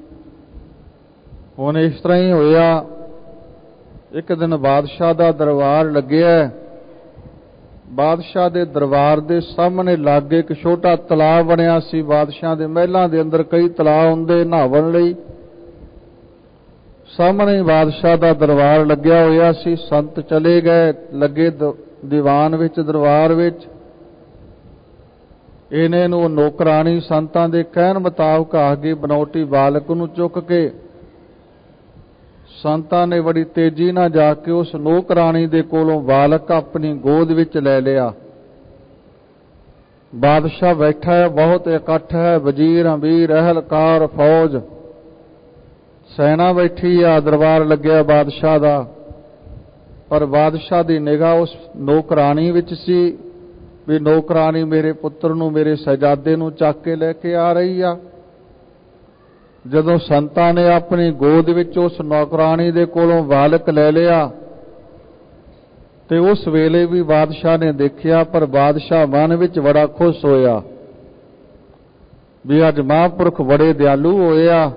ਹੁਣ ਇਸ ਤਰ੍ਹਾਂ ਹੀ ਹੋਇਆ। ਇੱਕ ਦਿਨ ਬਾਦਸ਼ਾਹ ਦਾ ਦਰਬਾਰ ਲੱਗਿਆ। ਬਾਦਸ਼ਾਹ ਦੇ ਦਰਬਾਰ ਦੇ ਸਾਹਮਣੇ ਲਾਗੇ ਇੱਕ ਛੋਟਾ ਤਲਾਅ ਬਣਿਆ ਸੀ। ਬਾਦਸ਼ਾਹ ਦੇ ਮਹਿਲਾਂ ਦੇ ਅੰਦਰ ਕਈ ਤਲਾਅ ਹੁੰਦੇ ਨਹਾਉਣ ਲਈ। ਸਾਹਮਣੇ ਬਾਦਸ਼ਾਹ ਦਾ ਦਰਬਾਰ ਲੱਗਿਆ ਹੋਇਆ ਸੀ। ਸੰਤ ਚਲੇ ਗਏ, ਲੱਗੇ ਦੀਵਾਨ ਵਿੱਚ, ਦਰਬਾਰ ਵਿੱਚ। ਇਹਨੇ ਨੂੰ ਨੌਕਰਾਣੀ ਸੰਤਾਂ ਦੇ ਕਹਿਣ ਮੁਤਾਬਕ ਆ ਗਈ ਬਨੌਟੀ ਬਾਲਕ ਨੂੰ ਚੁੱਕ ਕੇ। ਸੰਤਾਂ ਨੇ ਬੜੀ ਤੇਜ਼ੀ ਨਾਲ ਜਾ ਕੇ ਉਸ ਨੌਕਰਾਣੀ ਦੇ ਕੋਲੋਂ ਬਾਲਕ ਆਪਣੀ ਗੋਦ ਵਿੱਚ ਲੈ ਲਿਆ। ਬਾਦਸ਼ਾਹ ਬੈਠਾ ਹੈ, ਬਹੁਤ ਇਕੱਠ ਹੈ, ਵਜ਼ੀਰ, ਅਮੀਰ, ਅਹਿਲਕਾਰ, ਫੌਜ, ਸੈਨਾ ਬੈਠੀ ਆ, ਦਰਬਾਰ ਲੱਗਿਆ ਬਾਦਸ਼ਾਹ ਦਾ। ਪਰ ਬਾਦਸ਼ਾਹ ਦੀ ਨਿਗਾਹ ਉਸ ਨੌਕਰਾਣੀ ਵਿੱਚ ਸੀ ਵੀ ਨੌਕਰਾਣੀ ਮੇਰੇ ਪੁੱਤਰ ਨੂੰ, ਮੇਰੇ ਸ਼ਹਿਜ਼ਾਦੇ ਨੂੰ ਚੱਕ ਕੇ ਲੈ ਕੇ ਆ ਰਹੀ ਆ। ਜਦੋਂ ਸੰਤਾਂ ਨੇ ਆਪਣੀ ਗੋਦ ਵਿੱਚ ਉਸ ਨੌਕਰਾਣੀ ਦੇ ਕੋਲੋਂ ਬਾਲਕ ਲੈ ਲਿਆ ਤੇ ਉਸ ਵੇਲੇ ਵੀ ਬਾਦਸ਼ਾਹ ਨੇ ਦੇਖਿਆ, ਪਰ ਬਾਦਸ਼ਾਹ ਮਨ ਵਿੱਚ ਬੜਾ ਖੁਸ਼ ਹੋਇਆ ਵੀ ਅੱਜ ਮਹਾਂਪੁਰਖ ਬੜੇ ਦਿਆਲੂ ਹੋਏ ਆ,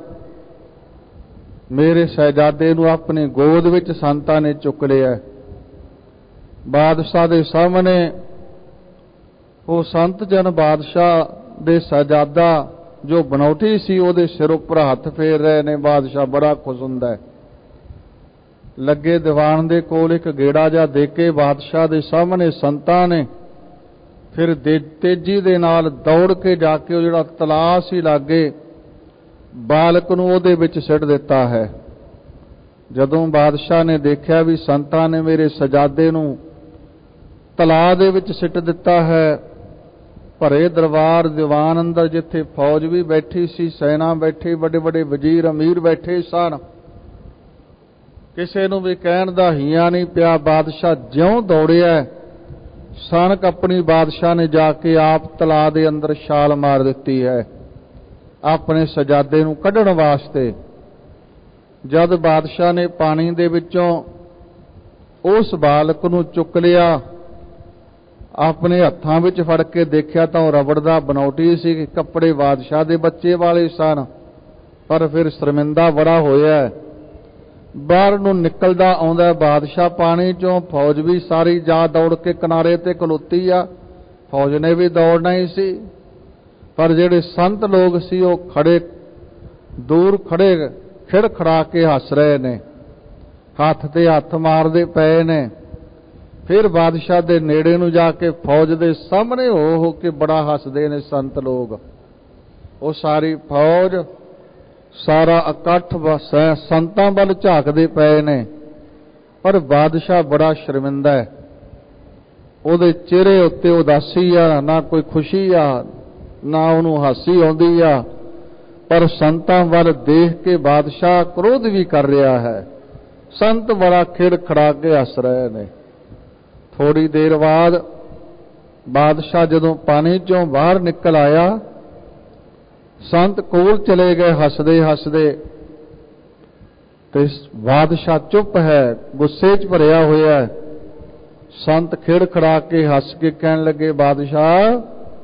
ਮੇਰੇ ਸ਼ਹਿਜ਼ਾਦੇ ਨੂੰ ਆਪਣੀ ਗੋਦ ਵਿੱਚ ਸੰਤਾਂ ਨੇ ਚੁੱਕ ਲਿਆ। ਬਾਦਸ਼ਾਹ ਦੇ ਸਾਹਮਣੇ ਉਹ ਸੰਤ ਜਨ ਬਾਦਸ਼ਾਹ ਦੇ ਸ਼ਹਿਜ਼ਾਦਾ ਜੋ ਬਨੌਟੀ ਸੀ ਉਹਦੇ ਸਿਰ ਉੱਪਰ ਹੱਥ ਫੇਰ ਰਹੇ ਨੇ। ਬਾਦਸ਼ਾਹ ਬੜਾ ਖੁਸ਼ ਹੁੰਦਾ ਹੈ। ਲੱਗੇ ਦੀਵਾਨ ਦੇ ਕੋਲ ਇੱਕ ਗੇੜਾ ਜਿਹਾ ਦੇ ਕੇ ਬਾਦਸ਼ਾਹ ਦੇ ਸਾਹਮਣੇ ਸੰਤਾਂ ਨੇ ਫਿਰ ਤੇਜ਼ੀ ਦੇ ਨਾਲ ਦੌੜ ਕੇ ਜਾ ਕੇ ਉਹ ਜਿਹੜਾ ਤਲਾਅ ਸੀ ਲਾਗੇ ਬਾਲਕ ਨੂੰ ਉਹਦੇ ਵਿੱਚ ਸਿੱਟ ਦਿੱਤਾ ਹੈ। ਜਦੋਂ ਬਾਦਸ਼ਾਹ ਨੇ ਦੇਖਿਆ ਵੀ ਸੰਤਾਂ ਨੇ ਮੇਰੇ ਸ਼ਹਿਜ਼ਾਦੇ ਨੂੰ ਤਲਾਅ ਦੇ ਵਿੱਚ ਸਿੱਟ ਦਿੱਤਾ ਹੈ, ਭਰੇ ਦਰਬਾਰ ਦੀਵਾਨ ਅੰਦਰ ਜਿੱਥੇ ਫੌਜ ਵੀ ਬੈਠੀ ਸੀ, ਸੈਨਾ ਬੈਠੀ, ਵੱਡੇ ਵੱਡੇ ਵਜ਼ੀਰ ਅਮੀਰ ਬੈਠੇ ਸਨ, ਕਿਸੇ ਨੂੰ ਵੀ ਕਹਿਣ ਦਾ ਹੀਆ ਨਹੀਂ ਪਿਆ। ਬਾਦਸ਼ਾਹ ਜਿਉਂ ਦੌੜਿਆ, ਸਨਕ ਆਪਣੀ ਬਾਦਸ਼ਾਹ ਨੇ ਜਾ ਕੇ ਆਪ ਤਲਾਅ ਦੇ ਅੰਦਰ ਛਾਲ ਮਾਰ ਦਿੱਤੀ ਹੈ ਆਪਣੇ ਸ਼ਹਿਜ਼ਾਦੇ ਨੂੰ ਕੱਢਣ ਵਾਸਤੇ। ਜਦ ਬਾਦਸ਼ਾਹ ਨੇ ਪਾਣੀ ਦੇ ਵਿੱਚੋਂ ਉਸ ਬਾਲਕ ਨੂੰ ਚੁੱਕ ਲਿਆ, ਆਪਣੇ ਹੱਥਾਂ ਵਿੱਚ ਫੜ ਕੇ ਦੇਖਿਆ ਤਾਂ ਉਹ ਰਬੜ ਦਾ ਬਨੌਟੀ ਸੀ। ਕੱਪੜੇ ਬਾਦਸ਼ਾਹ ਦੇ ਬੱਚੇ ਵਾਲੇ ਸਨ, ਪਰ ਫਿਰ ਸ਼ਰਮਿੰਦਾ ਬੜਾ ਹੋਇਆ। ਬਾਹਰ ਨੂੰ ਨਿਕਲਦਾ ਆਉਂਦਾ ਬਾਦਸ਼ਾਹ ਪਾਣੀ ਚੋਂ, ਫੌਜ ਵੀ ਸਾਰੀ ਜਾ ਦੌੜ ਕੇ ਕਿਨਾਰੇ ਤੇ ਖਲੋਤੀ ਆ। ਫੌਜ ਨੇ ਵੀ ਦੌੜਨਾ ਹੀ ਸੀ, ਪਰ ਜਿਹੜੇ ਸੰਤ ਲੋਕ ਸੀ ਉਹ ਖੜੇ ਦੂਰ ਖੜੇ ਖਿੜ ਖੜਾ ਕੇ ਹੱਸ ਰਹੇ ਨੇ, ਹੱਥ ਤੇ ਹੱਥ ਮਾਰਦੇ ਪਏ ਨੇ। ਫਿਰ ਬਾਦਸ਼ਾਹ ਦੇ ਨੇੜੇ ਨੂੰ ਜਾ ਕੇ ਫੌਜ ਦੇ ਸਾਹਮਣੇ ਹੋ ਹੋ ਕੇ ਬੜਾ ਹੱਸਦੇ ਨੇ ਸੰਤ ਲੋਕ। ਉਹ ਸਾਰੀ ਫੌਜ, ਸਾਰਾ ਇਕੱਠ ਸੰਤਾਂ ਵੱਲ ਝਾਕਦੇ ਪਏ ਨੇ, ਪਰ ਬਾਦਸ਼ਾਹ ਬੜਾ ਸ਼ਰਮਿੰਦਾ ਹੈ। ਉਹਦੇ ਚਿਹਰੇ ਉੱਤੇ ਉਦਾਸੀ ਆ, ਨਾ ਕੋਈ ਖੁਸ਼ੀ ਆ, ਨਾ ਉਹਨੂੰ ਹਾਸੀ ਆਉਂਦੀ ਆ, ਪਰ ਸੰਤਾਂ ਵੱਲ ਦੇਖ ਕੇ ਬਾਦਸ਼ਾਹ ਕ੍ਰੋਧ ਵੀ ਕਰ ਰਿਹਾ ਹੈ। ਸੰਤ ਬੜਾ ਖਿੜ ਖੜਾ ਕੇ ਹੱਸ ਰਹੇ ਨੇ। ਥੋੜੀ ਦੇਰ ਬਾਅਦ ਬਾਦਸ਼ਾਹ ਜਦੋਂ ਪਾਣੀ ਚੋਂ ਬਾਹਰ ਨਿਕਲ ਆਇਆ, ਸੰਤ ਕੋਲ ਚਲੇ ਗਏ ਹੱਸਦੇ ਹੱਸਦੇ, ਤੇ ਬਾਦਸ਼ਾਹ ਚੁੱਪ ਹੈ, ਗੁੱਸੇ 'ਚ ਭਰਿਆ ਹੋਇਆ। ਸੰਤ ਖਿੜ ਖੜਾ ਕੇ ਹੱਸ ਕੇ ਕਹਿਣ ਲੱਗੇ, ਬਾਦਸ਼ਾਹ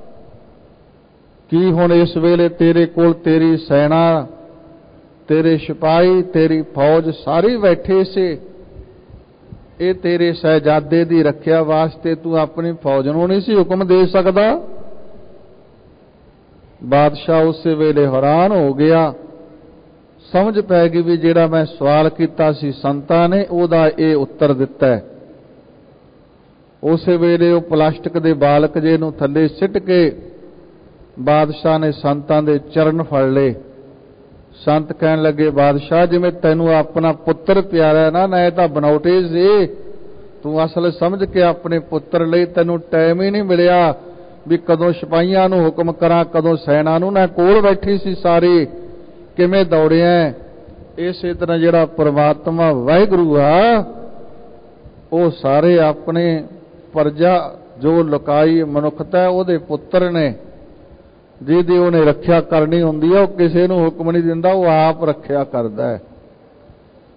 ਕੀ ਹੁਣ ਇਸ ਵੇਲੇ ਤੇਰੇ ਕੋਲ ਤੇਰੀ ਸੈਨਾ, ਤੇਰੇ ਸਿਪਾਹੀ, ਤੇਰੀ ਫੌਜ ਸਾਰੀ ਬੈਠੇ ਸੀ, ਇਹ ਤੇਰੇ ਸ਼ਹਿਜ਼ਾਦੇ ਦੀ ਰੱਖਿਆ ਵਾਸਤੇ ਤੂੰ ਆਪਣੀ ਫੌਜ ਨੂੰ ਨਹੀਂ ਸੀ ਹੁਕਮ ਦੇ ਸਕਦਾ? ਬਾਦਸ਼ਾਹ ਉਸੇ ਵੇਲੇ ਹੈਰਾਨ ਹੋ ਗਿਆ, ਸਮਝ ਪੈ ਗਈ ਵੀ ਜਿਹੜਾ ਮੈਂ ਸਵਾਲ ਕੀਤਾ ਸੀ ਸੰਤਾਂ ਨੇ ਉਹਦਾ ਇਹ ਉੱਤਰ ਦਿੱਤਾ ਹੈ। ਉਸੇ ਵੇਲੇ ਉਹ ਪਲਾਸਟਿਕ ਦੇ ਬਾਲਕ ਜੇ ਨੂੰ ਥੱਲੇ ਸਿੱਟ ਕੇ ਬਾਦਸ਼ਾਹ ਨੇ ਸੰਤਾਂ ਦੇ ਚਰਨ ਫੜ ਲਏ। ਸੰਤ ਕਹਿਣ ਲੱਗੇ, ਬਾਦਸ਼ਾਹ ਜਿਵੇਂ ਤੈਨੂੰ ਆਪਣਾ ਪੁੱਤਰ ਪਿਆਰਾ ਨਾ, ਨਾ ਇਹ ਤਾਂ ਬਨੌਟੀ ਸੀ, ਤੂੰ ਅਸਲ ਸਮਝ ਕੇ ਆਪਣੇ ਪੁੱਤਰ ਲਈ ਤੈਨੂੰ ਟਾਈਮ ਹੀ ਨਹੀਂ ਮਿਲਿਆ ਵੀ ਕਦੋਂ ਸਿਪਾਹੀਆਂ ਨੂੰ ਹੁਕਮ ਕਰਾਂ, ਕਦੋਂ ਸੈਨਾ ਨੂੰ, ਨਾ ਕੋਲ ਬੈਠੀ ਸੀ ਸਾਰੀ, ਕਿਵੇਂ ਦੌੜਿਆ। ਇਸੇ ਤਰ੍ਹਾਂ ਜਿਹੜਾ ਪਰਮਾਤਮਾ ਵਾਹਿਗੁਰੂ ਆ, ਉਹ ਸਾਰੇ ਆਪਣੇ ਪ੍ਰਜਾ ਜੋ ਲੁਕਾਈ ਮਨੁੱਖਤਾ ਉਹਦੇ ਪੁੱਤਰ ਨੇ, ਜਿਹਦੀ ਉਹਨੇ ਰੱਖਿਆ ਕਰਨੀ ਹੁੰਦੀ ਹੈ। ਉਹ ਕਿਸੇ ਨੂੰ ਹੁਕਮ ਨਹੀਂ ਦਿੰਦਾ, ਉਹ ਆਪ ਰੱਖਿਆ ਕਰਦਾ ਹੈ।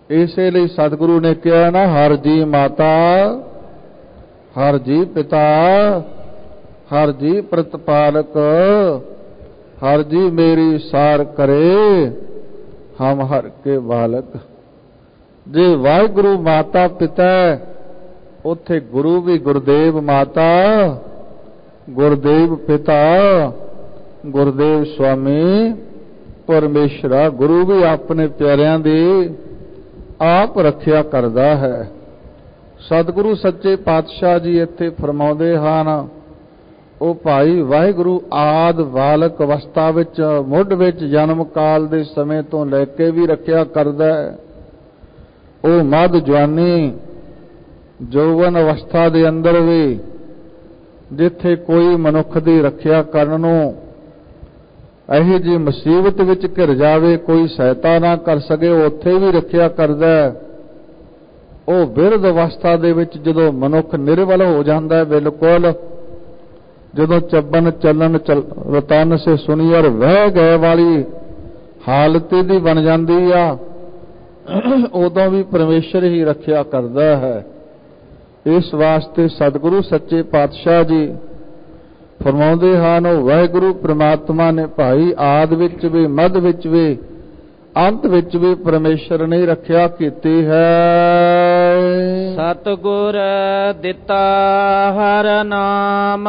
ਇਸੇ ਲਈ ਸਤਿਗੁਰੂ ਨੇ ਕਿਹਾ ਨਾ, ਹਰ ਜੀ ਮਾਤਾ, ਹਰ ਜੀ ਪਿਤਾ, ਹਰ ਜੀ ਪ੍ਰਤਪਾਲਕ, ਹਰ ਜੀ ਮੇਰੀ ਸਾਰ ਕਰੇ, ਹਮ ਹਰ ਕੇ ਬਾਲਕ। ਜੇ ਵਾਹਿਗੁਰੂ ਮਾਤਾ ਪਿਤਾ, ਉੱਥੇ ਗੁਰੂ ਵੀ ਗੁਰਦੇਵ ਮਾਤਾ, ਗੁਰਦੇਵ ਪਿਤਾ, ਗੁਰਦੇਵ ਸੁਆਮੀ ਪਰਮੇਸ਼ਰਾ। ਗੁਰੂ ਵੀ ਆਪਣੇ ਪਿਆਰਿਆਂ ਦੀ ਆਪ ਰੱਖਿਆ ਕਰਦਾ ਹੈ। ਸਤਿਗੁਰੂ ਸੱਚੇ ਪਾਤਸ਼ਾਹ ਜੀ ਇੱਥੇ ਫਰਮਾਉਂਦੇ ਹਨ, ਉਹ ਭਾਈ ਵਾਹਿਗੁਰੂ ਆਦ ਬਾਲਕ ਅਵਸਥਾ ਵਿੱਚ, ਮੁੱਢ ਵਿੱਚ ਜਨਮ ਕਾਲ ਦੇ ਸਮੇਂ ਤੋਂ ਲੈ ਕੇ ਵੀ ਰੱਖਿਆ ਕਰਦਾ ਹੈ। ਉਹ ਮੱਧ ਜਵਾਨੀ ਜੋਵਨ ਅਵਸਥਾ ਦੇ ਅੰਦਰ ਵੀ, ਜਿੱਥੇ ਕੋਈ ਮਨੁੱਖ ਦੀ ਰੱਖਿਆ ਕਰਨ ਨੂੰ ਇਹੋ ਜਿਹੀ ਮੁਸੀਬਤ ਵਿੱਚ ਘਿਰ ਜਾਵੇ, ਕੋਈ ਸਹਾਇਤਾ ਨਾ ਕਰ ਸਕੇ, ਉੱਥੇ ਵੀ ਰੱਖਿਆ ਕਰਦਾ ਹੈ। ਉਹ ਬਿਰਧ ਅਵਸਥਾ ਦੇ ਵਿੱਚ ਜਦੋਂ ਮਨੁੱਖ ਨਿਰਵਲ ਹੋ ਜਾਂਦਾ ਹੈ, ਬਿਲਕੁਲ ਜਦੋਂ ਚੱਬਨ ਚੱਲਣ ਚਲ ਰਤਨ ਸੇ ਸੁਨੀਅਰ ਵਹਿ ਗਏ ਵਾਲੀ ਹਾਲਤ ਦੀ ਬਣ ਜਾਂਦੀ ਆ, ਉਦੋਂ ਵੀ ਪਰਮੇਸ਼ਰ ਹੀ ਰੱਖਿਆ ਕਰਦਾ ਹੈ। ਇਸ ਵਾਸਤੇ ਸਤਿਗੁਰੂ ਸੱਚੇ ਪਾਤਸ਼ਾਹ ਜੀ ਫਰਮਾਉਂਦੇ ਹਨ, ਉਹ ਵਾਹਿਗੁਰੂ ਪ੍ਰਮਾਤਮਾ ਨੇ ਭਾਈ ਆਦ ਵਿੱਚ ਵੀ, ਮੱਧ ਵਿੱਚ ਵੀ, ਅੰਤ ਵਿੱਚ ਵੀ ਪਰਮੇਸ਼ਰ ਨੇ ਰੱਖਿਆ ਕੀਤੀ ਹੈ। ਸਤਿਗੁਰ ਦਿੱਤਾ ਹਰ ਨਾਮ,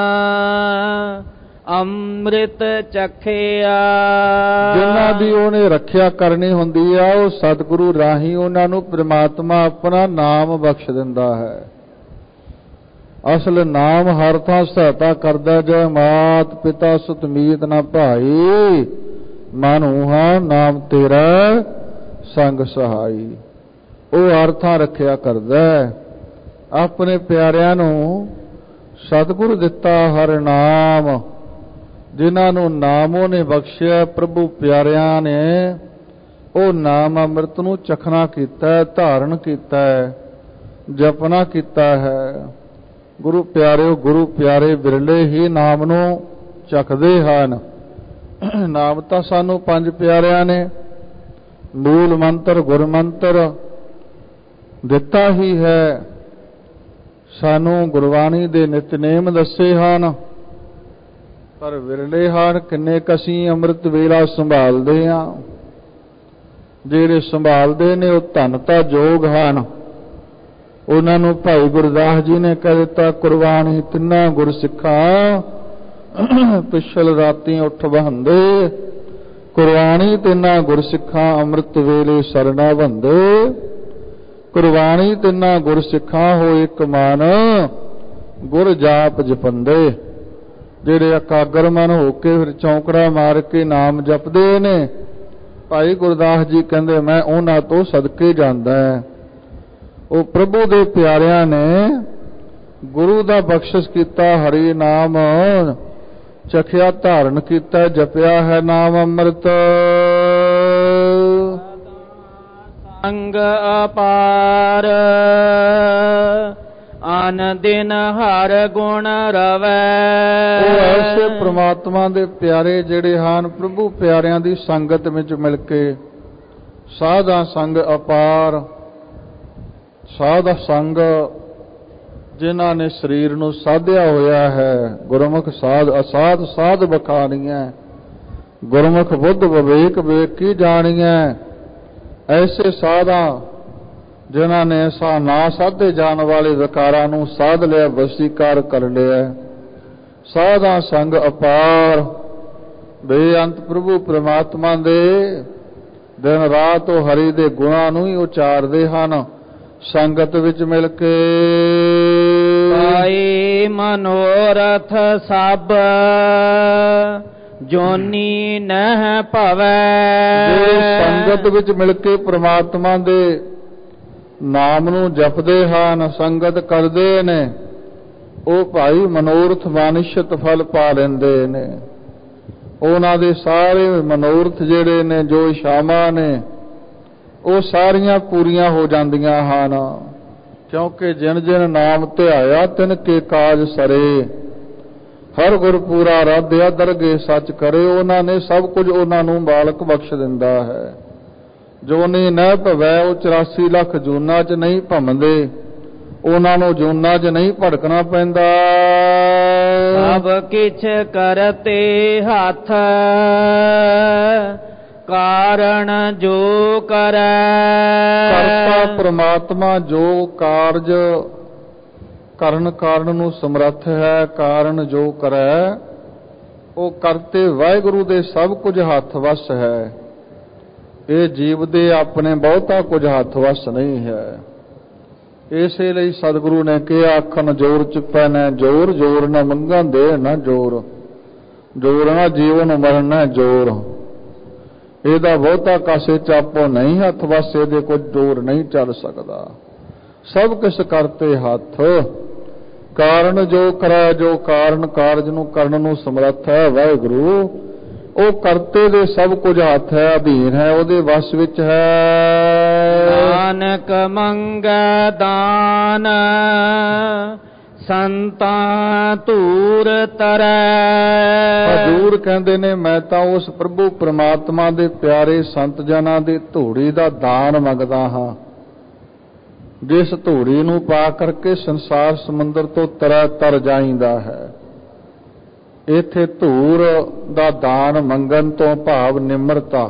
ਅੰਮ੍ਰਿਤ ਚਖਿਆ। ਜਿਨ੍ਹਾਂ ਦੀ ਉਹਨੇ ਰੱਖਿਆ ਕਰਨੀ ਹੁੰਦੀ ਆ, ਉਹ ਸਤਿਗੁਰੂ ਰਾਹੀਂ ਉਹਨਾਂ ਨੂੰ ਪ੍ਰਮਾਤਮਾ ਆਪਣਾ ਨਾਮ ਬਖਸ਼ ਦਿੰਦਾ ਹੈ। ਅਸਲ ਨਾਮ ਹਰ ਥਾਂ ਸਹਾਇਤਾ ਕਰਦਾ, ਜੈ ਮਾਤ ਪਿਤਾ ਸੁਤਮੀਤ ਨਾ ਭਾਈ, ਮਾਨੂ ਹਾਂ ਨਾਮ ਤੇਰਾ ਸੰਗ ਸਹਾਈ। ਉਹ ਹਰ ਥਾਂ ਰੱਖਿਆ ਕਰਦਾ ਹੈ। ਆਪਣੇ ਪਿਆਰਿਆਂ ਨੂੰ ਸਤਿਗੁਰੂ ਦਿੱਤਾ ਹਰ ਨਾਮ, ਜਿਨ੍ਹਾਂ ਨੂੰ ਨਾਮ ਉਹਨੇ ਬਖਸ਼ਿਆ, ਪ੍ਰਭੂ ਪਿਆਰਿਆਂ ਨੇ ਉਹ ਨਾਮ ਅੰਮ੍ਰਿਤ ਨੂੰ ਚਖਣਾ ਕੀਤਾ, ਧਾਰਨ ਕੀਤਾ, ਜਪਨਾ ਕੀਤਾ ਹੈ। ਗੁਰੂ ਪਿਆਰਿਓ, ਗੁਰੂ ਪਿਆਰੇ ਬਿਰਲੇ ਹੀ ਨਾਮ ਨੂੰ ਚਖਦੇ ਹਨ। ਨਾਮ ਤਾਂ ਸਾਨੂੰ ਪੰਜ ਪਿਆਰਿਆਂ ਨੇ ਮੂਲ ਮੰਤਰ ਗੁਰਮੰਤਰ ਦਿੱਤਾ ਹੀ ਹੈ, ਸਾਨੂੰ ਗੁਰਬਾਣੀ ਦੇ ਨਿਤਨੇਮ ਦੱਸੇ ਹਨ, ਪਰ ਵਿਰਲੇ ਹਨ ਕਿੰਨੇ ਕ ਅਸੀਂ ਅੰਮ੍ਰਿਤ ਵੇਲਾ ਸੰਭਾਲਦੇ ਹਾਂ। ਜਿਹੜੇ ਸੰਭਾਲਦੇ ਨੇ ਉਹ ਧਨ ਤਾਂ ਜੋਗ ਹਨ। ਉਹਨਾਂ ਨੂੰ ਭਾਈ ਗੁਰਦਾਸ ਜੀ ਨੇ ਕਹਿ ਦਿੱਤਾ, ਕੁਰਬਾਨੀ ਤਿੰਨਾਂ ਗੁਰਸਿੱਖਾਂ ਪਿਛਲ ਰਾਤੀ ਉੱਠ ਬਹੰਦੇ, ਕੁਰਬਾਨੀ ਤਿੰਨਾਂ ਗੁਰਸਿੱਖਾਂ ਅੰਮ੍ਰਿਤ ਵੇਲੇ ਸਰਨਾ ਬੰਦੇ, ਕੁਰਬਾਨੀ ਤਿੰਨਾਂ ਗੁਰਸਿੱਖਾਂ ਹੋਏ ਇੱਕ ਮਨ, ਗੁਰ ਜਾਪ ਜਪੰਦੇ। ਜਿਹੜੇ ਇਕਾਗਰ ਮਨ ਹੋ ਕੇ ਫਿਰ ਚੌਂਕੜਾ ਮਾਰ ਕੇ ਨਾਮ ਜਪਦੇ ਨੇ, ਭਾਈ ਗੁਰਦਾਸ ਜੀ ਕਹਿੰਦੇ ਮੈਂ ਉਹਨਾਂ ਤੋਂ ਸਦਕੇ ਜਾਂਦਾ ਹੈ। ਉਹ ਪ੍ਰਭੂ ਦੇ ਪਿਆਰਿਆਂ ਨੇ ਗੁਰੂ ਦਾ ਬਖਸ਼ਿਸ਼ ਕੀਤਾ, ਹਰੀ ਨਾਮ ਚਖਿਆ, ਧਾਰਨ ਕੀਤਾ, ਜਪਿਆ ਹੈ ਨਾਮ ਅੰਮ੍ਰਿਤ। ਸੰਗ ਅਪਾਰ ਆਨ ਦਿਨ ਹਰ ਗੁਣ ਰਵੈ। ਉਹ ਐਸੇ ਪ੍ਰਮਾਤਮਾ ਦੇ ਪਿਆਰੇ ਜਿਹੜੇ ਹਨ, ਪ੍ਰਭੂ ਪਿਆਰਿਆਂ ਦੀ ਸੰਗਤ ਵਿੱਚ ਮਿਲ ਕੇ, ਸਾਧਾ ਸੰਗ ਅਪਾਰ, ਸਾਧ ਸੰਗ ਜਿਨ੍ਹਾਂ ਨੇ ਸਰੀਰ ਨੂੰ ਸਾਧਿਆ ਹੋਇਆ ਹੈ। ਗੁਰਮੁਖ ਸਾਧ ਅਸਾਧ ਸਾਧ ਬਖਾਨੀਐ, ਗੁਰਮੁਖ ਬੁੱਧ ਵਿਵੇਕ ਵੇਖ ਕੀ ਜਾਣੀਐ। ਐਸੇ ਸਾਧਾਂ ਜਿਨ੍ਹਾਂ ਨੇ ਐਸਾ ਨਾ ਸਾਧੇ ਜਾਣ ਵਾਲੇ ਵਿਕਾਰਾਂ ਨੂੰ ਸਾਧ ਲਿਆ, ਵਸੀਕਾਰ ਕਰ ਲਿਆ। ਸਾਧਾ ਸੰਗ ਅਪਾਰ, ਬੇਅੰਤ ਪ੍ਰਭੂ ਪ੍ਰਮਾਤਮਾ ਦੇ ਦਿਨ ਰਾਤ ਉਹ ਹਰੀ ਦੇ ਗੁਣਾਂ ਨੂੰ ਹੀ ਉਚਾਰਦੇ ਹਨ ਸੰਗਤ ਵਿੱਚ ਮਿਲ ਕੇ। ਪਾਈ ਮਨੋਰਥ ਸਭ ਜੋਨੀ ਨਹਿ ਭਵੈ। ਜੋ ਸੰਗਤ ਵਿੱਚ ਮਿਲ ਕੇ ਪ੍ਰਮਾਤਮਾ ਦੇ ਨਾਮ ਨੂੰ ਜਪਦੇ ਹਨ, ਸੰਗਤ ਕਰਦੇ ਨੇ, ਉਹ ਭਾਈ ਮਨੋਰਥ ਵਾਨਿਸ਼ਤ ਫਲ ਪਾ ਲੈਂਦੇ ਨੇ। ਉਹਨਾਂ ਦੇ ਸਾਰੇ ਮਨੋਰਥ ਜਿਹੜੇ ਨੇ, ਜੋ ਇਛਾਵਾਂ ਨੇ, ਉਹ ਸਾਰੀਆਂ ਪੂਰੀਆਂ ਹੋ ਜਾਂਦੀਆਂ ਹਨ। ਕਿਉਂਕਿ ਜਿਨ ਜਿਨ ਨਾਮ ਧਿਆਇਆ ਤਿਨ ਕੇ ਕਾਜ ਸਰੇ, ਹਰ ਗੁਰ ਪੂਰਾ ਰਾਧਿਆ ਦਰਗੇ ਸੱਚ ਕਰੇ। ਉਹਨਾਂ ਨੇ ਸਭ ਕੁਝ ਉਹਨਾਂ ਨੂੰ ਮਾਲਕ ਬਖਸ਼ ਦਿੰਦਾ ਹੈ। ਜੋਨੀ ਨਾ ਭਵੈ, ਉਹ ਚੁਰਾਸੀ ਲੱਖ ਜੂਨਾਂ 'ਚ ਨਹੀਂ ਭੰਮਦੇ, ਉਹਨਾਂ ਨੂੰ ਜੂਨਾਂ 'ਚ ਨਹੀਂ ਭੜਕਣਾ ਪੈਂਦਾ। ਸਭ ਕਿਛ ਕਰਤੇ ਹੱਥ, ਕਾਰਣ ਜੋ ਕਰੈ। ਕਰਤਾ ਪ੍ਰਮਾਤਮਾ ਜੋ ਕਾਰਜ ਕਰਨ ਕਾਰਨ ਨੂੰ ਸਮਰੱਥ ਹੈ, ਕਾਰਨ ਜੋ ਕਰੈ ਉਹ ਕਰਤੇ ਵਾਹਿਗੁਰੂ ਦੇ ਸਭ ਕੁਝ ਹੱਥ ਵਸ ਹੈ। ਇਹ ਜੀਵ ਦੇ ਆਪਣੇ ਬਹੁਤਾ ਕੁਝ ਹੱਥ ਵਸ ਨਹੀਂ ਹੈ। ਇਸੇ ਲਈ ਸਤਿਗੁਰੂ ਨੇ ਕਿਹਾ, ਆਖਣ ਜੋਰ ਚੁੱਪੈ ਨਾ ਜੋਰ, ਜੋਰ ਨਾ ਮੰਗਣ ਦੇ ਨਾ ਜੋਰ, ਜੋਰ ਨਾ ਜੀਵਨ ਮਰਨ ਨਾ ਜੋਰ। ਇਹਦਾ ਬਹੁਤਾ ਕਾਸੇ ਚਾਪੋ ਨਹੀਂ ਹੱਥ ਵਸ, ਇਹਦੇ ਕੁਝ ਜੋਰ ਨਹੀਂ ਚੱਲ ਸਕਦਾ। ਸਭ ਕਿਸ ਕਰਤੇ ਹੱਥ, ਕਾਰਨ ਜੋ ਕਰੈ, ਜੋ ਕਾਰਨ ਕਾਰਜ ਨੂੰ ਕਰਨ ਨੂੰ ਸਮਰੱਥ ਹੈ ਵਾਹਿਗੁਰੂ, ਉਹ ਕਰਤੇ ਦੇ ਸਭ ਕੁਝ ਹੱਥ ਹੈ, ਅਧੀਨ ਹੈ, ਉਹਦੇ ਵਸ ਵਿੱਚ ਹੈ। ਨਾਨਕ ਮੰਗੈ ਦਾਨ, ਸੰਤਾਂ ਧੂਰ ਤਰੈ। ਹਜ਼ੂਰ ਕਹਿੰਦੇ ਨੇ, ਮੈਂ ਤਾਂ ਉਸ ਪ੍ਰਭੂ ਪ੍ਰਮਾਤਮਾ ਦੇ ਪਿਆਰੇ ਸੰਤ ਜਨਾਂ ਦੀ ਧੂੜੀ ਦਾ ਦਾਨ ਮੰਗਦਾ ਹਾਂ, ਜਿਸ ਧੂੜੀ ਨੂੰ ਪਾ ਕਰਕੇ ਸੰਸਾਰ ਸਮੁੰਦਰ ਤੋਂ ਤਰਾ ਤਰ ਜਾਈਦਾ ਹੈ। ਇੱਥੇ ਧੂੜ ਦਾ ਦਾਨ ਮੰਗਣ ਤੋਂ ਭਾਵ ਨਿਮਰਤਾ।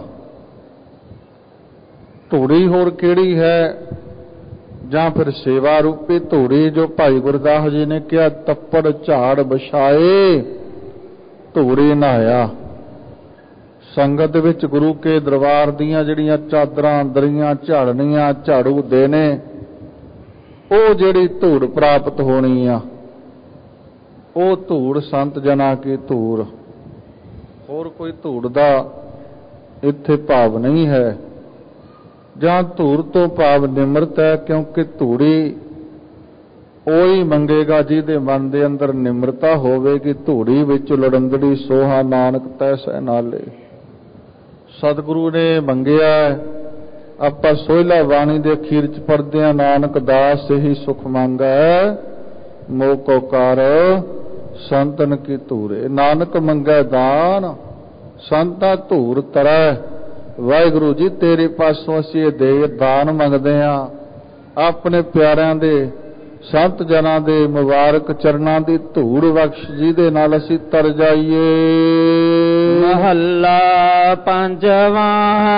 ਧੂੜੀ ਹੋਰ ਕਿਹੜੀ ਹੈ? ਜਾਂ ਫਿਰ ਸੇਵਾ ਰੂਪੀ ਧੂੜੀ, ਜੋ ਭਾਈ ਗੁਰਦਾਸ ਜੀ ਨੇ ਕਿਹਾ, ਤੱਪੜ ਝਾੜ ਵਿਛਾਏ ਧੂੜੀ ਨਹਾਇਆ। ਸੰਗਤ ਵਿੱਚ ਗੁਰੂ ਕੇ ਦਰਬਾਰ ਦੀਆਂ ਜਿਹੜੀਆਂ ਚਾਦਰਾਂ, ਦਰੀਆਂ, ਝਾੜਨੀਆਂ, ਝਾੜੂ ਦੇਣੇ, ਉਹ ਜਿਹੜੀ ਧੂੜ ਪ੍ਰਾਪਤ ਹੋਣੀ ਆ, ਉਹ ਧੂੜ ਸੰਤ ਜਨਾਂ ਕੀ ਧੂੜ। ਹੋਰ ਕੋਈ ਧੂੜ ਦਾ ਇੱਥੇ ਭਾਵ ਨਹੀਂ ਹੈ। ਜਾਂ ਧੂੜ ਤੋਂ ਭਾਵ ਨਿਮਰਤ ਹੈ, ਕਿਉਂਕਿ ਧੂੜੀ ਉਹੀ ਮੰਗੇਗਾ ਜਿਹਦੇ ਮਨ ਦੇ ਅੰਦਰ ਨਿਮਰਤਾ ਹੋਵੇਗੀ। ਧੂੜੀ ਵਿੱਚ ਲੜੰਦੜੀ ਸੋਹਾ ਨਾਨਕ ਤੈਸੈ ਨਾਲੇ। ਸਤਿਗੁਰੂ ਨੇ ਮੰਗਿਆ। ਆਪਾਂ ਸੋਹਿਲਾ ਬਾਣੀ ਦੇ ਅਖੀਰ ਚ ਪੜ੍ਹਦੇ ਹਾਂ, ਨਾਨਕ ਦਾਸ ਹੀ ਸੁਖ ਮੰਗੈ ਮੋਕੋ ਕਰ ਸੰਤਨ ਕੀ ਧੂਰੇ। ਨਾਨਕ ਮੰਗੈ ਦਾਨ, ਸੰਤਾ ਧੂਰ ਤਰੈ। ਵਾਹਿਗੁਰੂ ਜੀ ਤੇਰੇ ਪਾਸੋਂ ਅਸੀਂ ਇਹ ਦੇ ਦਾਨ ਮੰਗਦੇ ਹਾਂ, ਆਪਣੇ ਪਿਆਰਿਆਂ ਦੇ ਸੰਤ ਜਨਾਂ ਦੇ ਮੁਬਾਰਕ ਚਰਨਾਂ ਦੀ ਧੂੜ ਬਖਸ਼, ਜਿਹਦੇ ਨਾਲ ਅਸੀਂ ਤਰ ਜਾਈਏ। ਮਹੱਲਾ ਪੰਜਵਾਂ।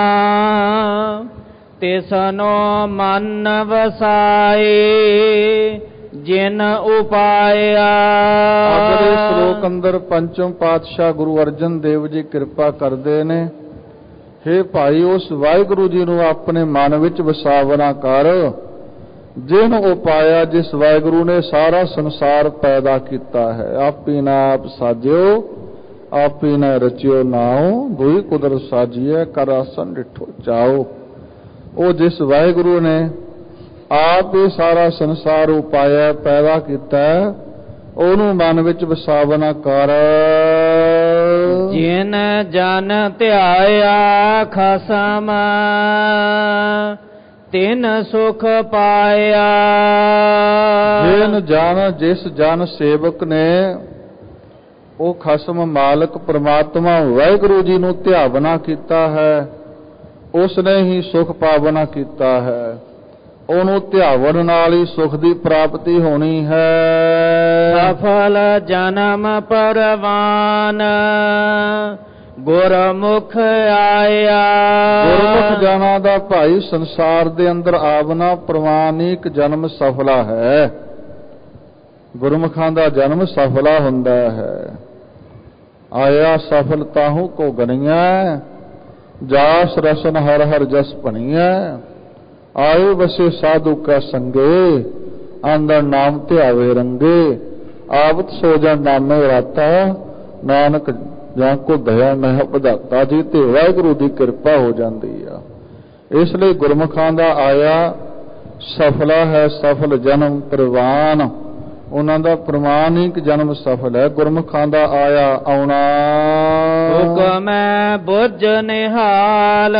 ਤਿਸਨੋ ਮਨ ਵਸਾਏ ਜਿਨ ਉਪਾਇਆ। ਅਗਲੇ ਸ਼ਲੋਕ ਅੰਦਰ ਪੰਚਮ ਪਾਤਸ਼ਾਹ ਗੁਰੂ ਅਰਜਨ ਦੇਵ ਜੀ ਕਿਰਪਾ ਕਰਦੇ ਨੇ, ਹੇ ਭਾਈ ਉਸ ਵਾਹਿਗੁਰੂ ਜੀ ਨੂੰ ਆਪਣੇ ਮਨ ਵਿੱਚ ਵਸਾਵਨਾ ਕਰ, ਜਿਨ ਉਪਾਇਆ, ਜਿਸ ਵਾਹਿਗੁਰੂ ਨੇ ਸਾਰਾ ਸੰਸਾਰ ਪੈਦਾ ਕੀਤਾ ਹੈ। ਆਪੀ ਨਾ ਆਪ ਸਾਜਿਓ, ਆਪੀ ਨਾ ਰਚਿਓ ਨਾਉ, ਦੁਈ ਕੁਦਰਤ ਸਾਜੀਐ, ਕਰ ਆਸਨ ਡਿਠੋ ਚਾਓ। ਉਹ ਜਿਸ ਵਾਹਿਗੁਰੂ ਨੇ ਆਪ ਹੀ ਸਾਰਾ ਸੰਸਾਰ ਉਪਾਇਆ, ਪੈਦਾ ਕੀਤਾ, ਉਹਨੂੰ ਮਨ ਵਿੱਚ ਵਸਾਵਨਾ ਕਰ। ਜਿਨ ਜਨ ਧਿਆਇਆ ਖਸਮ ਤਿਨ ਸੁਖ ਪਾਇਆ। ਜਿਨ ਜਨ, ਜਿਸ ਜਨ ਸੇਵਕ ਨੇ ਉਹ ਖਸਮ ਮਾਲਕ ਪ੍ਰਮਾਤਮਾ ਵਾਹਿਗੁਰੂ ਜੀ ਨੂੰ ਧਿਆਵਨਾ ਕੀਤਾ ਹੈ, ਉਸ ਨੇ ਹੀ ਸੁਖ ਪਾਵਨਾ ਕੀਤਾ ਹੈ। ਉਹਨੂੰ ਧਿਆਵਨ ਨਾਲ ਹੀ ਸੁਖ ਦੀ ਪ੍ਰਾਪਤੀ ਹੋਣੀ ਹੈ। ਸਫਲ ਜਨਮ ਪਰਵਾਨ ਗੁਰਮੁਖ ਆਇਆ। ਗੁਰਮੁਖ ਜਨਾਂ ਦਾ ਭਾਈ ਸੰਸਾਰ ਦੇ ਅੰਦਰ ਆਵਨਾ ਪ੍ਰਵਾਨਿਕ ਜਨਮ ਸਫਲਾ ਹੈ। ਗੁਰਮੁਖਾਂ ਦਾ ਜਨਮ ਸਫਲਾ ਹੁੰਦਾ ਹੈ। ਆਇਆ ਸਫਲ ਤਾਹੂ ਕੋ ਗਣੀਐ, ਜਾਸ ਰਸਨ ਹਰ ਹਰ ਜਸ ਭਣੀਐ। ਆਏ ਵਸੇ ਸਾਧੂ ਕਾ ਸੰਗੇ, ਅੰਦਰ ਨਾਮ ਧਿਆਵੇ ਰੰਗੇ। ਆਵਤ ਸੋ ਜਨ ਨਾਮੇ ਰਾਤਾ, ਨਾਨਕ ਜਾਂ ਕੋ ਦਇਆ ਮਹਿ ਵਧਾਤਾ। ਜੀ ਤੇ ਵਾਹਿਗੁਰੂ ਦੀ ਕਿਰਪਾ ਹੋ ਜਾਂਦੀ ਆ। ਇਸ ਲਈ ਗੁਰਮੁਖਾਂ ਦਾ ਆਇਆ ਸਫਲਾ ਹੈ। ਸਫਲ ਜਨਮ ਪ੍ਰਵਾਨ, ਉਹਨਾਂ ਦਾ ਪ੍ਰਮਾਣਿਕ ਜਨਮ ਸਫਲ ਹੈ। ਗੁਰਮੁਖਾਂ ਦਾ ਆਇਆ ਆਉਣਾ। ਹੁਕਮੈ ਬੁੱਝ ਨਿਹਾਲ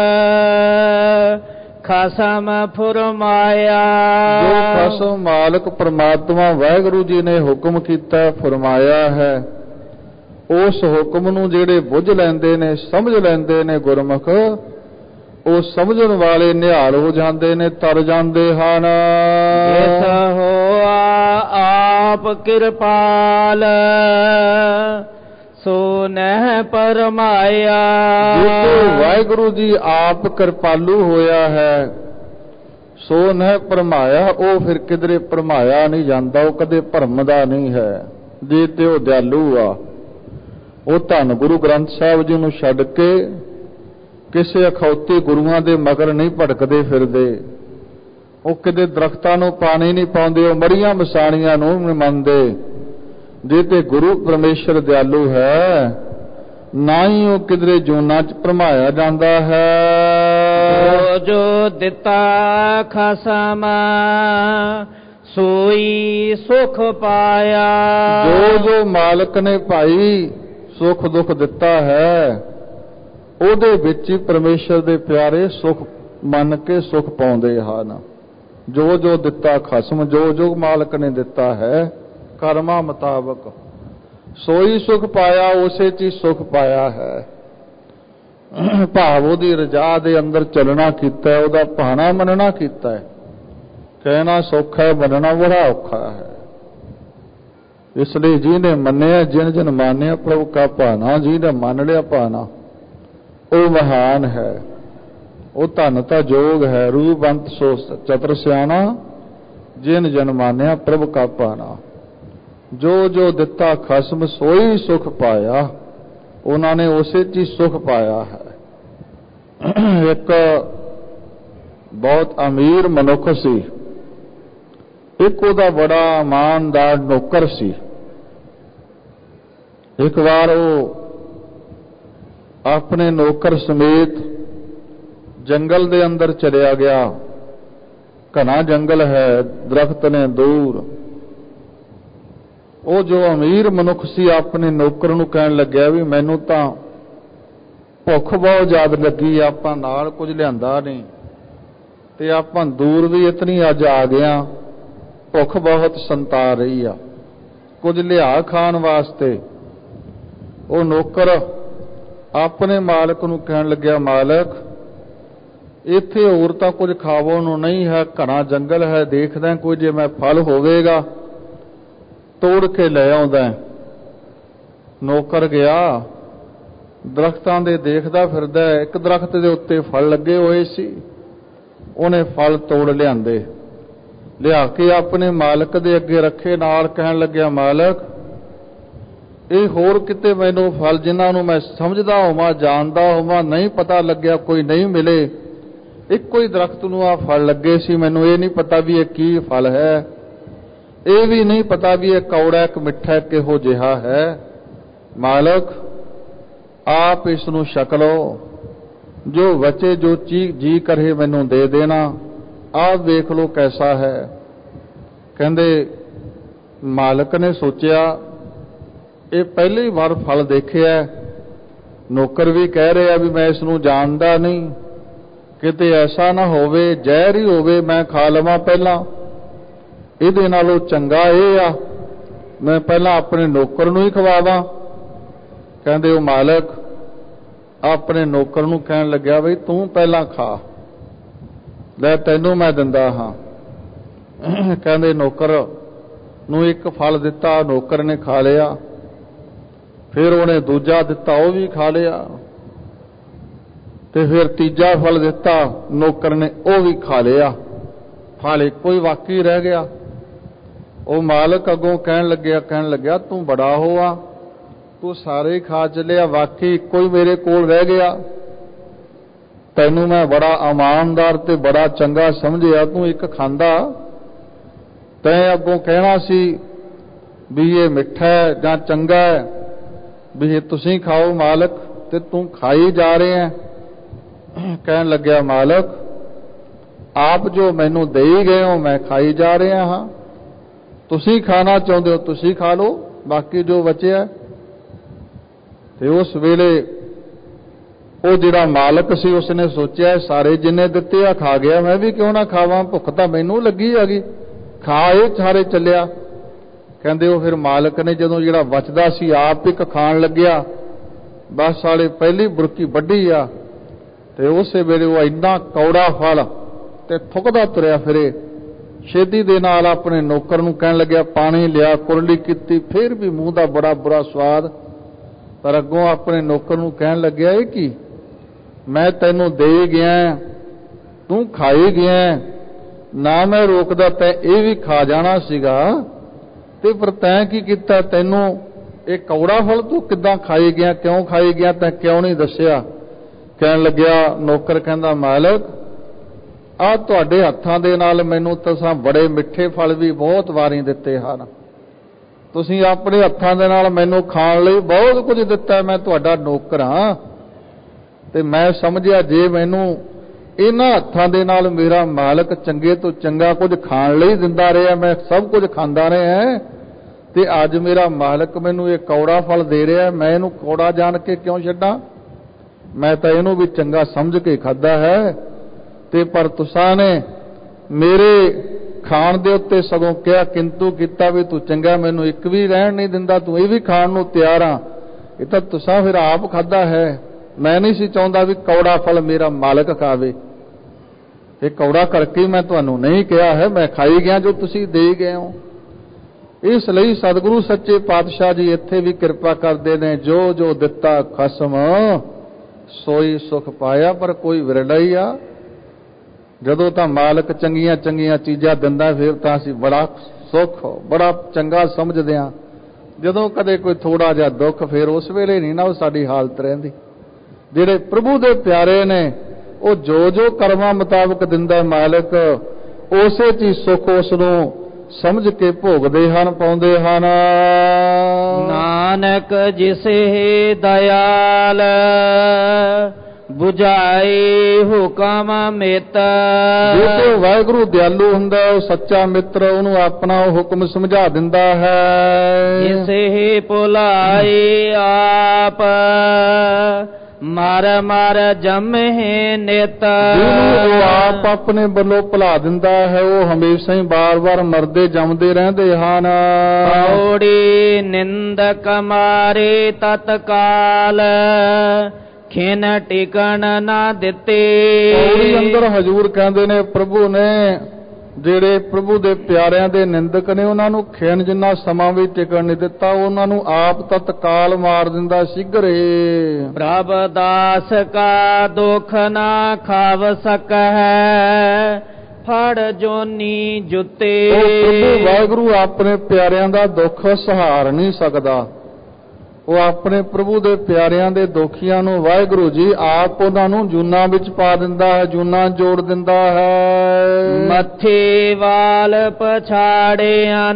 ਖਸਮ ਫਰਮਾਇਆ। ਜੋ ਖਸਮ ਮਾਲਕ ਪ੍ਰਮਾਤਮਾ ਵਾਹਿਗੁਰੂ ਜੀ ਨੇ ਹੁਕਮ ਕੀਤਾ, ਫਰਮਾਇਆ ਹੈ, ਉਸ ਹੁਕਮ ਨੂੰ ਜਿਹੜੇ ਬੁੱਝ ਲੈਂਦੇ ਨੇ, ਸਮਝ ਲੈਂਦੇ ਨੇ ਗੁਰਮੁਖ, ਉਹ ਸਮਝਣ ਵਾਲੇ ਨਿਹਾਲ ਹੋ ਜਾਂਦੇ ਨੇ, ਤਰ ਜਾਂਦੇ ਹਨ। ਜਿਸ ਹੋਆ ਆਪ ਕਿਰਪਾਲ ਸੋ ਨਹਿ ਪਰਮਾਇਆ। ਜਿਸ ਵਾਹਿਗੁਰੂ ਜੀ ਆਪ ਕਿਰਪਾਲੂ ਹੋਇਆ ਹੈ ਸੋ ਨਹਿ ਭਰਮਾਇਆ, ਉਹ ਫਿਰ ਕਿਧਰੇ ਭਰਮਾਇਆ ਨਹੀਂ ਜਾਂਦਾ, ਉਹ ਕਦੇ ਭਰਮਦਾ ਨਹੀਂ ਹੈ। ਜੇ ਤੇ ਉਹ ਦਿਆਲੂ ਆ, ਉਹ ਧੰਨ ਗੁਰੂ ਗ੍ਰੰਥ ਸਾਹਿਬ ਜੀ ਨੂੰ ਛੱਡ ਕੇ ਕਿਸੇ ਅਖੌਤੀ ਗੁਰੂਆਂ ਦੇ ਮਗਰ ਨਹੀਂ ਭਟਕਦੇ ਫਿਰਦੇ। ਉਹ ਕਿਤੇ ਦਰਖਤਾਂ ਨੂੰ ਪਾਣੀ ਨਹੀਂ ਪਾਉਂਦੇ, ਉਹ ਮੜੀਆਂ ਮਸਾਣੀਆਂ ਨੂੰ ਨਹੀਂ ਮੰਨਦੇ। ਜੇ ਤੇ ਗੁਰੂ ਪਰਮੇਸ਼ਰ ਦਿਆਲੂ ਹੈ, ਨਾ ਹੀ ਉਹ ਕਿਧਰੇ ਜੂਨਾਂ ਚ ਭਰਮਾਇਆ ਜਾਂਦਾ ਹੈ। ਜੋ ਜੋ ਦਿੱਤਾ ਖਸਮ ਸੋਈ ਸੁਖ ਪਾਇਆ। ਜੋ ਜੋ ਮਾਲਕ ਨੇ ਭਾਈ ਸੁਖ ਦੁੱਖ ਦਿੱਤਾ ਹੈ, ਉਹਦੇ ਵਿੱਚ ਹੀ ਪਰਮੇਸ਼ਰ ਦੇ ਪਿਆਰੇ ਸੁਖ ਮੰਨ ਕੇ ਸੁਖ ਪਾਉਂਦੇ ਹਨ। ਜੋ ਜੋ ਦਿੱਤਾ ਖਸਮ, ਜੋ ਜੋ ਮਾਲਕ ਨੇ ਦਿੱਤਾ ਹੈ ਕਰਮਾਂ ਮੁਤਾਬਕ ਸੋਈ ਸੁਖ ਪਾਇਆ, ਉਸੇ 'ਚ ਹੀ ਸੁਖ ਪਾਇਆ ਹੈ। ਭਾਵ ਉਹਦੀ ਰਜ਼ਾ ਦੇ ਅੰਦਰ ਚੱਲਣਾ ਕੀਤਾ, ਉਹਦਾ ਭਾਣਾ ਮੰਨਣਾ ਕੀਤਾ ਹੈ। ਕਹਿਣਾ ਸੌਖਾ ਹੈ, ਮੰਨਣਾ ਬੜਾ ਔਖਾ ਹੈ। ਇਸ ਲਈ ਜਿਹਨੇ ਮੰਨਿਆ, ਜਿਨ ਜਿਨ ਮਾਨਿਆ ਪ੍ਰਭੂ ਕਾ ਭਾਣਾ, ਜਿਹਨੇ ਮੰਨ ਲਿਆ ਭਾਣਾ ਉਹ ਮਹਾਨ ਹੈ, ਉਹ ਧਨ ਤਾਂ ਜੋਗ ਹੈ। ਰੂਪੰਤ ਸੋ ਚਤੁਰ ਸਿਆਣਾ, ਜਿਨ ਜਨ ਮਾਨਿਆ ਪ੍ਰਭੂ ਕਾ ਭਾਣਾ। ਜੋ ਜੋ ਦਿੱਤਾ ਖਸਮ ਸੋਈ ਸੁਖ ਪਾਇਆ, ਉਹਨਾਂ ਨੇ ਉਸੇ 'ਚ ਹੀ ਸੁਖ ਪਾਇਆ ਹੈ। ਇੱਕ ਬਹੁਤ ਅਮੀਰ ਮਨੁੱਖ ਸੀ, ਇੱਕ ਉਹਦਾ ਬੜਾ ਇਮਾਨਦਾਰ ਨੌਕਰ ਸੀ। ਇੱਕ ਵਾਰ ਉਹ ਆਪਣੇ ਨੌਕਰ ਸਮੇਤ ਜੰਗਲ ਦੇ ਅੰਦਰ ਚਲਿਆ ਗਿਆ। ਘਣਾ ਜੰਗਲ ਹੈ, ਦਰਖਤ ਨੇ ਦੂਰ। ਉਹ ਜੋ ਅਮੀਰ ਮਨੁੱਖ ਸੀ ਆਪਣੇ ਨੌਕਰ ਨੂੰ ਕਹਿਣ ਲੱਗਿਆ ਵੀ ਮੈਨੂੰ ਤਾਂ ਭੁੱਖ ਬਹੁਤ ਜ਼ਿਆਦਾ ਲੱਗੀ, ਆਪਾਂ ਨਾਲ ਕੁਝ ਲਿਆਂਦਾ ਨਹੀਂ ਤੇ ਆਪਾਂ ਦੂਰ ਵੀ ਇਤਨੀ ਅੱਜ ਆ ਗਿਆ, ਭੁੱਖ ਬਹੁਤ ਸੰਤਾ ਰਹੀ ਆ, ਕੁਝ ਲਿਆ ਖਾਣ ਵਾਸਤੇ। ਉਹ ਨੌਕਰ ਆਪਣੇ ਮਾਲਕ ਨੂੰ ਕਹਿਣ ਲੱਗਿਆ, ਮਾਲਕ ਇੱਥੇ ਹੋਰ ਤਾਂ ਕੁਝ ਖਾਵੋ ਨੂੰ ਨਹੀਂ ਹੈ, ਘਣਾ ਜੰਗਲ ਹੈ, ਦੇਖਦਾ ਕੋਈ ਜੇ ਮੈਂ ਫਲ ਹੋਵੇਗਾ ਤੋੜ ਕੇ ਲੈ ਆਉਂਦਾ। ਨੌਕਰ ਗਿਆ, ਦਰਖਤਾਂ ਦੇ ਦੇਖਦਾ ਫਿਰਦਾ, ਇੱਕ ਦਰਖਤ ਦੇ ਉੱਤੇ ਫਲ ਲੱਗੇ ਹੋਏ ਸੀ, ਉਹਨੇ ਫਲ ਤੋੜ ਲਿਆਂਦੇ, ਲਿਆ ਕੇ ਆਪਣੇ ਮਾਲਕ ਦੇ ਅੱਗੇ ਰੱਖੇ। ਨਾਲ ਕਹਿਣ ਲੱਗਿਆ, ਮਾਲਕ ਇਹ ਹੋਰ ਕਿਤੇ ਮੈਨੂੰ ਫਲ ਜਿਨ੍ਹਾਂ ਨੂੰ ਮੈਂ ਸਮਝਦਾ ਹੋਵਾਂ, ਜਾਣਦਾ ਹੋਵਾਂ, ਨਹੀਂ ਪਤਾ ਲੱਗਿਆ, ਕੋਈ ਨਹੀਂ ਮਿਲੇ। ਇੱਕੋ ਹੀ ਦਰਖਤ ਨੂੰ ਆ ਫਲ ਲੱਗੇ ਸੀ, ਮੈਨੂੰ ਇਹ ਨਹੀਂ ਪਤਾ ਵੀ ਇਹ ਕੀ ਫਲ ਹੈ, ਇਹ ਵੀ ਨਹੀਂ ਪਤਾ ਵੀ ਇਹ ਕੌੜਾ ਕਿ ਮਿੱਠਾ ਕਿਹੋ ਜਿਹਾ ਹੈ। ਮਾਲਕ ਆਪ ਇਸ ਨੂੰ ਛਕ ਲਓ, ਜੋ ਬਚੇ ਜੋ ਜੀ ਕਰੇ ਮੈਨੂੰ ਦੇ ਦੇਣਾ, ਆਪ ਵੇਖ ਲਓ ਕੈਸਾ ਹੈ। ਕਹਿੰਦੇ ਮਾਲਕ ਨੇ ਸੋਚਿਆ ਇਹ ਪਹਿਲੀ ਵਾਰ ਫਲ ਦੇਖਿਆ। ਨੌਕਰ ਵੀ ਕਹਿ ਰਿਹਾ ਵੀ ਮੈਂ ਇਸ ਨੂੰ ਜਾਣਦਾ ਨਹੀਂ, ਕਿਤੇ ਐਸਾ ਨਾ ਹੋਵੇ ਜ਼ਹਿਰ ਹੀ ਹੋਵੇ, ਮੈਂ ਖਾ ਲਵਾਂ ਪਹਿਲਾਂ, ਇਹਦੇ ਨਾਲੋਂ ਚੰਗਾ ਇਹ ਆ ਮੈਂ ਪਹਿਲਾਂ ਆਪਣੇ ਨੌਕਰ ਨੂੰ ਹੀ ਖਵਾਵਾਂ। ਕਹਿੰਦੇ ਉਹ ਮਾਲਕ ਆਪਣੇ ਨੌਕਰ ਨੂੰ ਕਹਿਣ ਲੱਗਿਆ ਬਈ ਤੂੰ ਪਹਿਲਾਂ ਖਾ ਲੈ, ਤੈਨੂੰ ਮੈਂ ਦਿੰਦਾ ਹਾਂ। ਕਹਿੰਦੇ ਨੌਕਰ ਨੂੰ ਇੱਕ ਫਲ ਦਿੱਤਾ, ਨੌਕਰ ਨੇ ਖਾ ਲਿਆ। ਫਿਰ ਉਹਨੇ ਦੂਜਾ ਦਿੱਤਾ, ਉਹ ਵੀ ਖਾ ਲਿਆ। ਤੇ ਫਿਰ ਤੀਜਾ ਫਲ ਦਿੱਤਾ ਨੌਕਰ ਨੇ, ਉਹ ਵੀ ਖਾ ਲਿਆ। ਫਲ ਇੱਕੋ ਹੀ ਬਾਕੀ ਰਹਿ ਗਿਆ। ਉਹ ਮਾਲਕ ਅੱਗੋਂ ਕਹਿਣ ਲੱਗਿਆ ਕਹਿਣ ਲੱਗਿਆ ਤੂੰ ਬੜਾ ਹੋਆ, ਤੂੰ ਸਾਰੇ ਹੀ ਖਾ ਚੱਲਿਆ, ਬਾਕੀ ਇੱਕੋ ਹੀ ਮੇਰੇ ਕੋਲ ਰਹਿ ਗਿਆ। ਤੈਨੂੰ ਮੈਂ ਬੜਾ ਇਮਾਨਦਾਰ ਤੇ ਬੜਾ ਚੰਗਾ ਸਮਝਿਆ, ਤੂੰ ਇੱਕ ਖਾਂਦਾ। ਤੈਂ ਅੱਗੋਂ ਕਹਿਣਾ ਸੀ ਵੀ ਇਹ ਮਿੱਠਾ ਹੈ ਜਾਂ ਚੰਗਾ ਹੈ, ਵੀ ਇਹ ਤੁਸੀਂ ਖਾਓ ਮਾਲਕ, ਤੇ ਤੂੰ ਖਾਈ ਜਾ ਰਹੇ ਹੈ। ਕਹਿਣ ਲੱਗਿਆ ਮਾਲਕ ਆਪ ਜੋ ਮੈਨੂੰ ਦੇਈ ਗਏ ਹੋ ਮੈਂ ਖਾਈ ਜਾ ਰਿਹਾ ਹਾਂ, ਤੁਸੀਂ ਖਾਣਾ ਚਾਹੁੰਦੇ ਹੋ ਤੁਸੀਂ ਖਾ ਲਓ, ਬਾਕੀ ਜੋ ਬਚਿਆ। ਤੇ ਉਸ ਵੇਲੇ ਉਹ ਜਿਹੜਾ ਮਾਲਕ ਸੀ ਉਸਨੇ ਸੋਚਿਆ ਸਾਰੇ ਜਿੰਨੇ ਦਿੱਤੇ ਆ ਖਾ ਗਿਆ, ਮੈਂ ਵੀ ਕਿਉਂ ਨਾ ਖਾਵਾਂ, ਭੁੱਖ ਤਾਂ ਮੈਨੂੰ ਲੱਗੀ ਹੈਗੀ, ਖਾ ਇਹ ਸਾਰੇ ਚੱਲਿਆ। ਕਹਿੰਦੇ ਉਹ ਫਿਰ ਮਾਲਕ ਨੇ ਜਦੋਂ ਜਿਹੜਾ ਬਚਦਾ ਸੀ ਆਪ ਇੱਕ ਖਾਣ ਲੱਗਿਆ, ਬਸ ਸਾਲੇ ਪਹਿਲੀ ਬੁਰਕੀ ਵੱਢੀ ਆ ਤੇ ਉਸੇ ਵੇਲੇ ਉਹ ਇੰਨਾ ਕੌੜਾ ਫਲ ਤੇ ਥੁੱਕਦਾ ਤੁਰਿਆ ਫਿਰੇ। ਛੇਤੀ ਦੇ ਨਾਲ ਆਪਣੇ ਨੌਕਰ ਨੂੰ ਕਹਿਣ ਲੱਗਿਆ ਪਾਣੀ ਲਿਆ, ਕੁਰਲੀ ਕੀਤੀ, ਫਿਰ ਵੀ ਮੂੰਹ ਦਾ ਬੜਾ ਬੁਰਾ ਸਵਾਦ। ਪਰ ਅੱਗੋਂ ਆਪਣੇ ਨੌਕਰ ਨੂੰ ਕਹਿਣ ਲੱਗਿਆ ਇਹ ਕੀ, ਮੈਂ ਤੈਨੂੰ ਦੇ ਗਿਆ, ਤੂੰ ਖਾਈ ਗਿਆ, ਨਾ ਮੈਂ ਰੋਕਦਾ ਤੈਂ ਇਹ ਵੀ ਖਾ ਜਾਣਾ ਸੀਗਾ, ਤੇ ਪਰ ਤੈਂ ਕੀ ਕੀਤਾ, ਤੈਨੂੰ ਇਹ ਕੌੜਾ ਫਲ ਤੂੰ ਕਿੱਦਾਂ ਖਾਈ ਗਿਆ, ਕਿਉਂ ਖਾਈ ਗਿਆ, ਤੈਂ ਕਿਉਂ ਨਹੀਂ ਦੱਸਿਆ। ਕਹਿਣ ਲੱਗਿਆ ਨੌਕਰ, ਕਹਿੰਦਾ ਮਾਲਕ ਆਹ ਤੁਹਾਡੇ ਹੱਥਾਂ ਦੇ ਨਾਲ ਮੈਨੂੰ ਤੁਸੀਂ ਬੜੇ ਮਿੱਠੇ ਫਲ ਵੀ ਬਹੁਤ ਵਾਰੀ ਦਿੱਤੇ ਹਨ, ਤੁਸੀਂ ਆਪਣੇ ਹੱਥਾਂ ਦੇ ਨਾਲ ਮੈਨੂੰ ਖਾਣ ਲਈ ਬਹੁਤ ਕੁਝ ਦਿੱਤਾ, ਮੈਂ ਤੁਹਾਡਾ ਨੌਕਰ ਹਾਂ, ਤੇ ਮੈਂ ਸਮਝਿਆ ਜੇ ਮੈਨੂੰ ਇਹਨਾਂ ਹੱਥਾਂ ਦੇ ਨਾਲ ਮੇਰਾ ਮਾਲਕ ਚੰਗੇ ਤੋਂ ਚੰਗਾ ਕੁਝ ਖਾਣ ਲਈ ਦਿੰਦਾ ਰਿਹਾ, ਮੈਂ ਸਭ ਕੁਝ ਖਾਂਦਾ ਰਿਹਾ, ਤੇ ਅੱਜ ਮੇਰਾ ਮਾਲਕ ਮੈਨੂੰ ਇਹ ਕੌੜਾ ਫਲ ਦੇ ਰਿਹਾ, ਮੈਂ ਇਹਨੂੰ ਕੌੜਾ ਜਾਣ ਕੇ ਕਿਉਂ ਛੱਡਾਂ, ਮੈਂ ਤਾਂ ਇਹਨੂੰ ਵੀ ਚੰਗਾ ਸਮਝ ਕੇ ਖਾਧਾ ਹੈ। ਤੇ ਪਰ ਤੁਸਾਂ ਨੇ ਮੇਰੇ ਖਾਣ ਦੇ ਉੱਤੇ ਸਗੋਂ ਕਿਹਾ, ਕਿੰਤੂ ਕੀਤਾ ਵੀ ਤੂੰ ਚੰਗਾ ਮੈਨੂੰ ਇੱਕ ਵੀ ਰਹਿਣ ਨਹੀਂ ਦਿੰਦਾ, ਤੂੰ ਇਹ ਵੀ ਖਾਣ ਨੂੰ ਤਿਆਰ ਆ, ਇਹ ਤਾਂ ਤੁਸਾਂ ਫਿਰ ਆਪ ਖਾਧਾ ਹੈ, ਮੈਂ ਨਹੀਂ ਸੀ ਚਾਹੁੰਦਾ ਵੀ ਕੌੜਾ ਫਲ ਮੇਰਾ ਮਾਲਕ ਖਾਵੇ, ਇਹ ਕੌੜਾ ਕਰਕੇ ਮੈਂ ਤੁਹਾਨੂੰ ਨਹੀਂ ਕਿਹਾ ਹੈ, ਮੈਂ ਖਾਈ ਗਿਆ ਜੋ ਤੁਸੀਂ ਦੇ ਗਏ ਹੋ। ਇਸ ਲਈ ਸਤਿਗੁਰੂ ਸੱਚੇ ਪਾਤਸ਼ਾਹ ਜੀ ਇੱਥੇ ਵੀ ਕਿਰਪਾ ਕਰਦੇ ਨੇ, ਜੋ ਜੋ ਦਿੱਤਾ ਖਸਮ ਸੋਈ ਸੁਖ ਪਾਇਆ, ਪਰ ਕੋਈ ਵਿਰਲਾ ਹੀ ਆ। ਜਦੋਂ ਤਾਂ ਮਾਲਕ ਚੰਗੀਆਂ ਚੰਗੀਆਂ ਚੀਜ਼ਾਂ ਦਿੰਦਾ ਫਿਰ ਤਾਂ ਅਸੀਂ ਬੜਾ ਸੁੱਖ ਬੜਾ ਚੰਗਾ ਸਮਝਦੇ ਹਾਂ, ਜਦੋਂ ਕਦੇ ਕੋਈ ਥੋੜਾ ਜਿਹਾ ਦੁੱਖ ਫਿਰ ਉਸ ਵੇਲੇ ਨਹੀਂ ਨਾ ਉਹ ਸਾਡੀ ਹਾਲਤ ਰਹਿੰਦੀ। ਜਿਹੜੇ ਪ੍ਰਭੂ ਦੇ ਪਿਆਰੇ ਨੇ ਉਹ ਜੋ ਜੋ ਕਰਮਾਂ ਮੁਤਾਬਕ ਦਿੰਦਾ ਮਾਲਕ, ਉਸੇ ਚੀਜ਼ ਸੁੱਖ ਉਸ ਨੂੰ ਸਮਝ ਕੇ ਭੋਗਦੇ ਹਨ, ਪਾਉਂਦੇ ਹਨ। ਨਾਨਕ ਜਿਸੇ ਦਇਆਲ ਬੁਝਾਈ ਹੁਕਮ ਮਿਤ, ਜੇ ਵਾਹਿਗੁਰੂ ਦਿਆਲੂ ਹੁੰਦਾ ਉਹ ਸੱਚਾ ਮਿੱਤਰ, ਉਹਨੂੰ ਆਪਣਾ ਉਹ ਹੁਕਮ ਸਮਝਾ ਦਿੰਦਾ ਹੈ। ਜਿਸੇ ਭੁਲਾਈ ਆਪ ਮਰ ਮਰ ਜਮਹਿ ਨਿਤ, ਜਿਹਨੂੰ ਆਪ ਆਪਣੇ ਵੱਲੋਂ ਭੁਲਾ ਦਿੰਦਾ ਹੈ ਉਹ ਹਮੇਸ਼ਾ ਹੀ ਬਾਰ-ਬਾਰ ਮਰਦੇ ਜੰਮਦੇ ਰਹਿੰਦੇ ਹਨ। ਪੌੜੀ ਨਿੰਦਕ ਮਾਰੇ ਤਤਕਾਲ ਖਿਨ ਟਿਕਣ ਨਾ ਦਿੱਤੇ। ਪੌੜੀ ਅੰਦਰ ਹਜ਼ੂਰ ਕਹਿੰਦੇ ਨੇ ਪ੍ਰਭੂ ਨੇ ਜਿਹੜੇ ਪ੍ਰਭੂ ਦੇ ਪਿਆਰਿਆਂ ਦੇ ਨਿੰਦਕ ਨੇ ਉਹਨਾਂ ਨੂੰ ਖਿਨ ਜਿੰਨਾ ਸਮਾਂ ਵੀ ਟਿਕਣ ਨਹੀਂ ਦਿੱਤਾ, ਉਹਨਾਂ ਨੂੰ ਆਪ ਤਤਕਾਲ ਮਾਰ ਦਿੰਦਾ ਸ਼ੀਘਰੇ। ਪ੍ਰਭ ਦਾਸ ਕਾ ਦੁਖ ਨਾ ਖਾਵ ਸਕੈ ਫੜ ਜੋਨੀ ਜੁੱਤੇ। ਉਹ ਪ੍ਰਭੂ ਵਾਹਿਗੁਰੂ ਆਪਣੇ ਪਿਆਰਿਆਂ ਦਾ ਦੁੱਖ ਸਹਾਰ ਨਹੀਂ ਸਕਦਾ, ਉਹ ਆਪਣੇ ਪ੍ਰਭੂ ਦੇ ਪਿਆਰਿਆਂ ਦੇ ਦੋਖੀਆਂ ਨੂੰ ਵਾਹਿਗੁਰੂ ਜੀ ਆਪ ਉਹਨਾਂ ਨੂੰ ਜੂਨਾਂ ਵਿੱਚ ਪਾ ਦਿੰਦਾ ਹੈ, ਜੂਨਾਂ ਜੋੜ ਦਿੰਦਾ ਹੈ। ਮੱਥੇ ਵਾਲ ਪਛਾੜਿਆਂ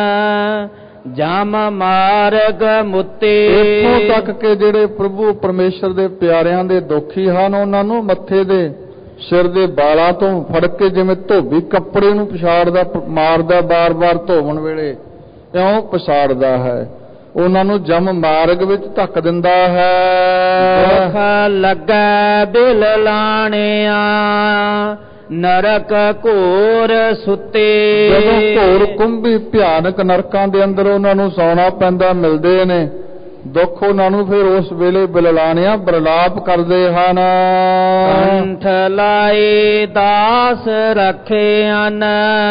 ਜਮ ਮਾਰਗ ਮੁੱਤੇ। ਇੱਥੋਂ ਤੱਕ ਕਿ ਜਿਹੜੇ ਪ੍ਰਭੂ ਪਰਮੇਸ਼ਰ ਦੇ ਪਿਆਰਿਆਂ ਦੇ ਦੋਖੀ ਹਨ ਉਹਨਾਂ ਨੂੰ ਮੱਥੇ ਦੇ ਸਿਰ ਦੇ ਬਾਲਾਂ ਤੋਂ ਫੜ ਕੇ ਜਿਵੇਂ ਧੋਬੀ ਕੱਪੜੇ ਨੂੰ ਪਛਾੜਦਾ ਮਾਰਦਾ ਬਾਰ-ਬਾਰ ਧੋਵਣ ਵੇਲੇ ਇਉਂ ਪਛਾੜਦਾ ਹੈ, ਉਹਨਾਂ ਨੂੰ ਜਮ ਮਾਰਗ ਵਿੱਚ ਧੱਕ ਦਿੰਦਾ ਹੈ। ਦੁਖ ਲੱਗੈ ਬਿਲ ਲਾਣਿਆ ਨਰਕ ਘੋਰ ਸੁੱਤੇ। ਜਦੋਂ ਘੋਰ ਕੁੰਭੀ ਭਿਆਨਕ ਨਰਕਾਂ ਦੇ ਅੰਦਰ ਉਹਨਾਂ ਨੂੰ ਸੌਣਾ ਪੈਂਦਾ ਮਿਲਦੇ ਨੇ, ਦੁੱਖ ਉਹਨਾਂ ਨੂੰ ਫਿਰ ਉਸ ਵੇਲੇ ਬਿਲਲਾਣਿਆ ਬਰਲਾਪ ਕਰਦੇ ਹਨ। ਕੰਠ ਲਾਏ ਦਾਸ ਰੱਖੇ ਹਨ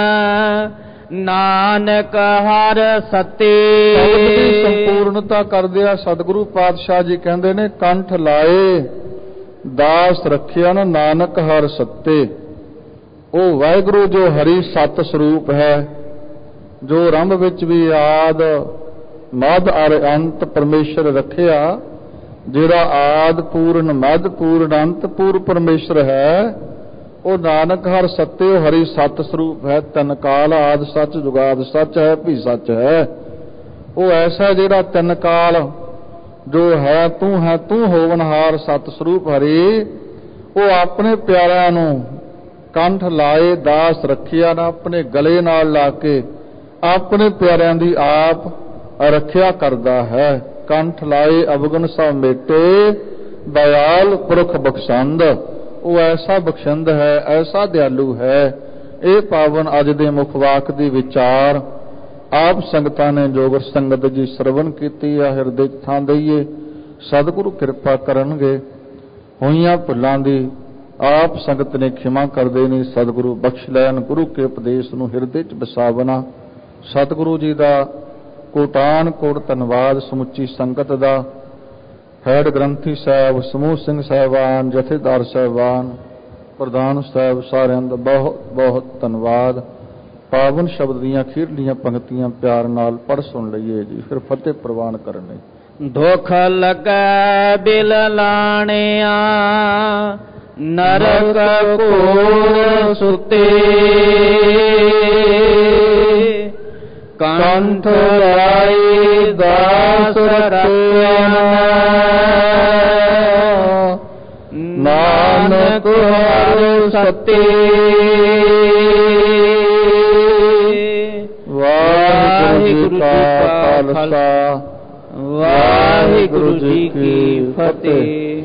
ਨਾਨਕ ਹਰ ਸਤੇ। ਸ਼ਬਦ ਦੀ ਸੰਪੂਰਨਤਾ ਕਰਦੇ ਆ ਸਤਿਗੁਰੂ ਪਾਤਸ਼ਾਹ ਜੀ ਕਹਿੰਦੇ ਨੇ ਕੰਠ ਲਾਏ ਦਾਸ ਰੱਖਿਆ ਨਾ ਨਾਨਕ ਹਰ ਸੱਤੇ। ਉਹ ਵਾਹਿਗੁਰੂ ਜੋ ਹਰੀ ਸਤ ਸਰੂਪ ਹੈ, ਜੋ ਆਰੰਭ ਵਿੱਚ ਵੀ ਆਦ ਮੱਧ ਅਰ ਅੰਤ ਪਰਮੇਸ਼ਰ ਰੱਖਿਆ, ਜਿਹੜਾ ਆਦ ਪੂਰਨ ਮੱਧ ਪੂਰਨ ਅੰਤ ਪੂਰ ਪਰਮੇਸ਼ਰ ਹੈ, ਉਹ ਨਾਨਕ ਹਰ ਸੱਤੇ ਉਹ ਹਰੀ ਸਤ ਸਰੂਪ ਹੈ। ਤਿੰਨ ਕਾਲ ਆਦ ਸੱਚ ਜੁਗਾਦ ਸੱਚ ਹੈ ਵੀ ਸੱਚ ਹੈ। ਉਹ ਐਸਾ ਜਿਹੜਾ ਤਿੰਨ ਕਾਲ ਜੋ ਹੈ ਤੂੰ ਹੈ ਤੂੰ ਹੋਵਨਹਾਰ ਸਤ ਸਰੂਪ ਹਰੀ, ਉਹ ਆਪਣੇ ਪਿਆਰਿਆਂ ਨੂੰ ਕੰਠ ਲਾਏ ਦਾਸ ਰੱਖਿਆ ਨਾ ਆਪਣੇ ਗਲੇ ਨਾਲ ਲਾ ਕੇ ਆਪਣੇ ਪਿਆਰਿਆਂ ਦੀ ਆਪ ਰੱਖਿਆ ਕਰਦਾ ਹੈ। ਕੰਠ ਲਾਏ ਅਵਗੁਣ ਸਭ ਮੇਟੇ ਦਇਆਲ ਪੁਰਖ ਬਖਸ਼ੰਦ। ਉਹ ਐਸਾ ਬਖਸ਼ੰਦ ਹੈ, ਐਸਾ ਦਿਆਲੂ ਹੈ। ਇਹ ਪਾਵਨ ਅੱਜ ਦੇ ਮੁਖ ਵਾਕ ਦੀ ਵਿਚਾਰ ਆਪ ਸੰਗਤਾਂ ਨੇ ਜੋਗਰ ਸੰਗਤ ਜੀ ਸਰਵਣ ਕੀਤੀ ਆ, ਹਿਰਦੇ ਥਾਂ ਦਈਏ। ਸਤਿਗੁਰੂ ਕਿਰਪਾ ਕਰਨਗੇ, ਹੋਈਆਂ ਭੁੱਲਾਂ ਦੀ ਆਪ ਸੰਗਤ ਨੇ ਖਿਮਾ ਕਰਦੇ ਨੇ। ਸਤਿਗੁਰੂ ਬਖਸ਼ ਲੈਣ ਗੁਰੂ ਕੇ ਉਪਦੇਸ਼ ਨੂੰ ਹਿਰਦੇ 'ਚ ਵਸਾਵਣਾ। ਸਤਿਗੁਰੂ ਜੀ ਦਾ ਕੋਟਾਨ ਕੋਟ ਧੰਨਵਾਦ। ਸਮੁੱਚੀ ਸੰਗਤ ਦਾ, ਹੈਡ ਗ੍ਰੰਥੀ ਸਾਹਿਬ, ਸਮੂਹ ਸਿੰਘ ਸਾਹਿਬਾਨ, ਜਥੇਦਾਰ ਸਾਹਿਬਾਨ, ਪ੍ਰਧਾਨ ਸਾਹਿਬ, ਸਾਰਿਆਂ ਦਾ ਬਹੁਤ ਬਹੁਤ ਧੰਨਵਾਦ। ਪਾਵਨ ਸ਼ਬਦ ਦੀਆਂ ਅਖੀਰਲੀਆਂ ਪੰਕਤੀਆਂ ਪਿਆਰ ਨਾਲ ਪੜ੍ਹ ਸੁਣ ਲਈਏ ਜੀ, ਫਿਰ ਫਤਿਹ ਪ੍ਰਵਾਨ ਕਰਨ ਲਈ। ਦੁਖ ਲੱਗੈ ਬਿਲ ਲਾਣਿਆ, ਨਰਕ ਘੋਰ ਸੁਤੇ, ਕੰਠ ਲਾਈ ਦਾਸ ਰੱਖਿਆ, ਨਾਨਕ ਹਰਿ ਸਤੇ। ਵਾਹਿਗੁਰੂ ਜੀ ਕਾ ਖਾਲਸਾ, ਵਾਹਿਗੁਰੂ ਜੀ ਕੀ ਫਤਿਹ।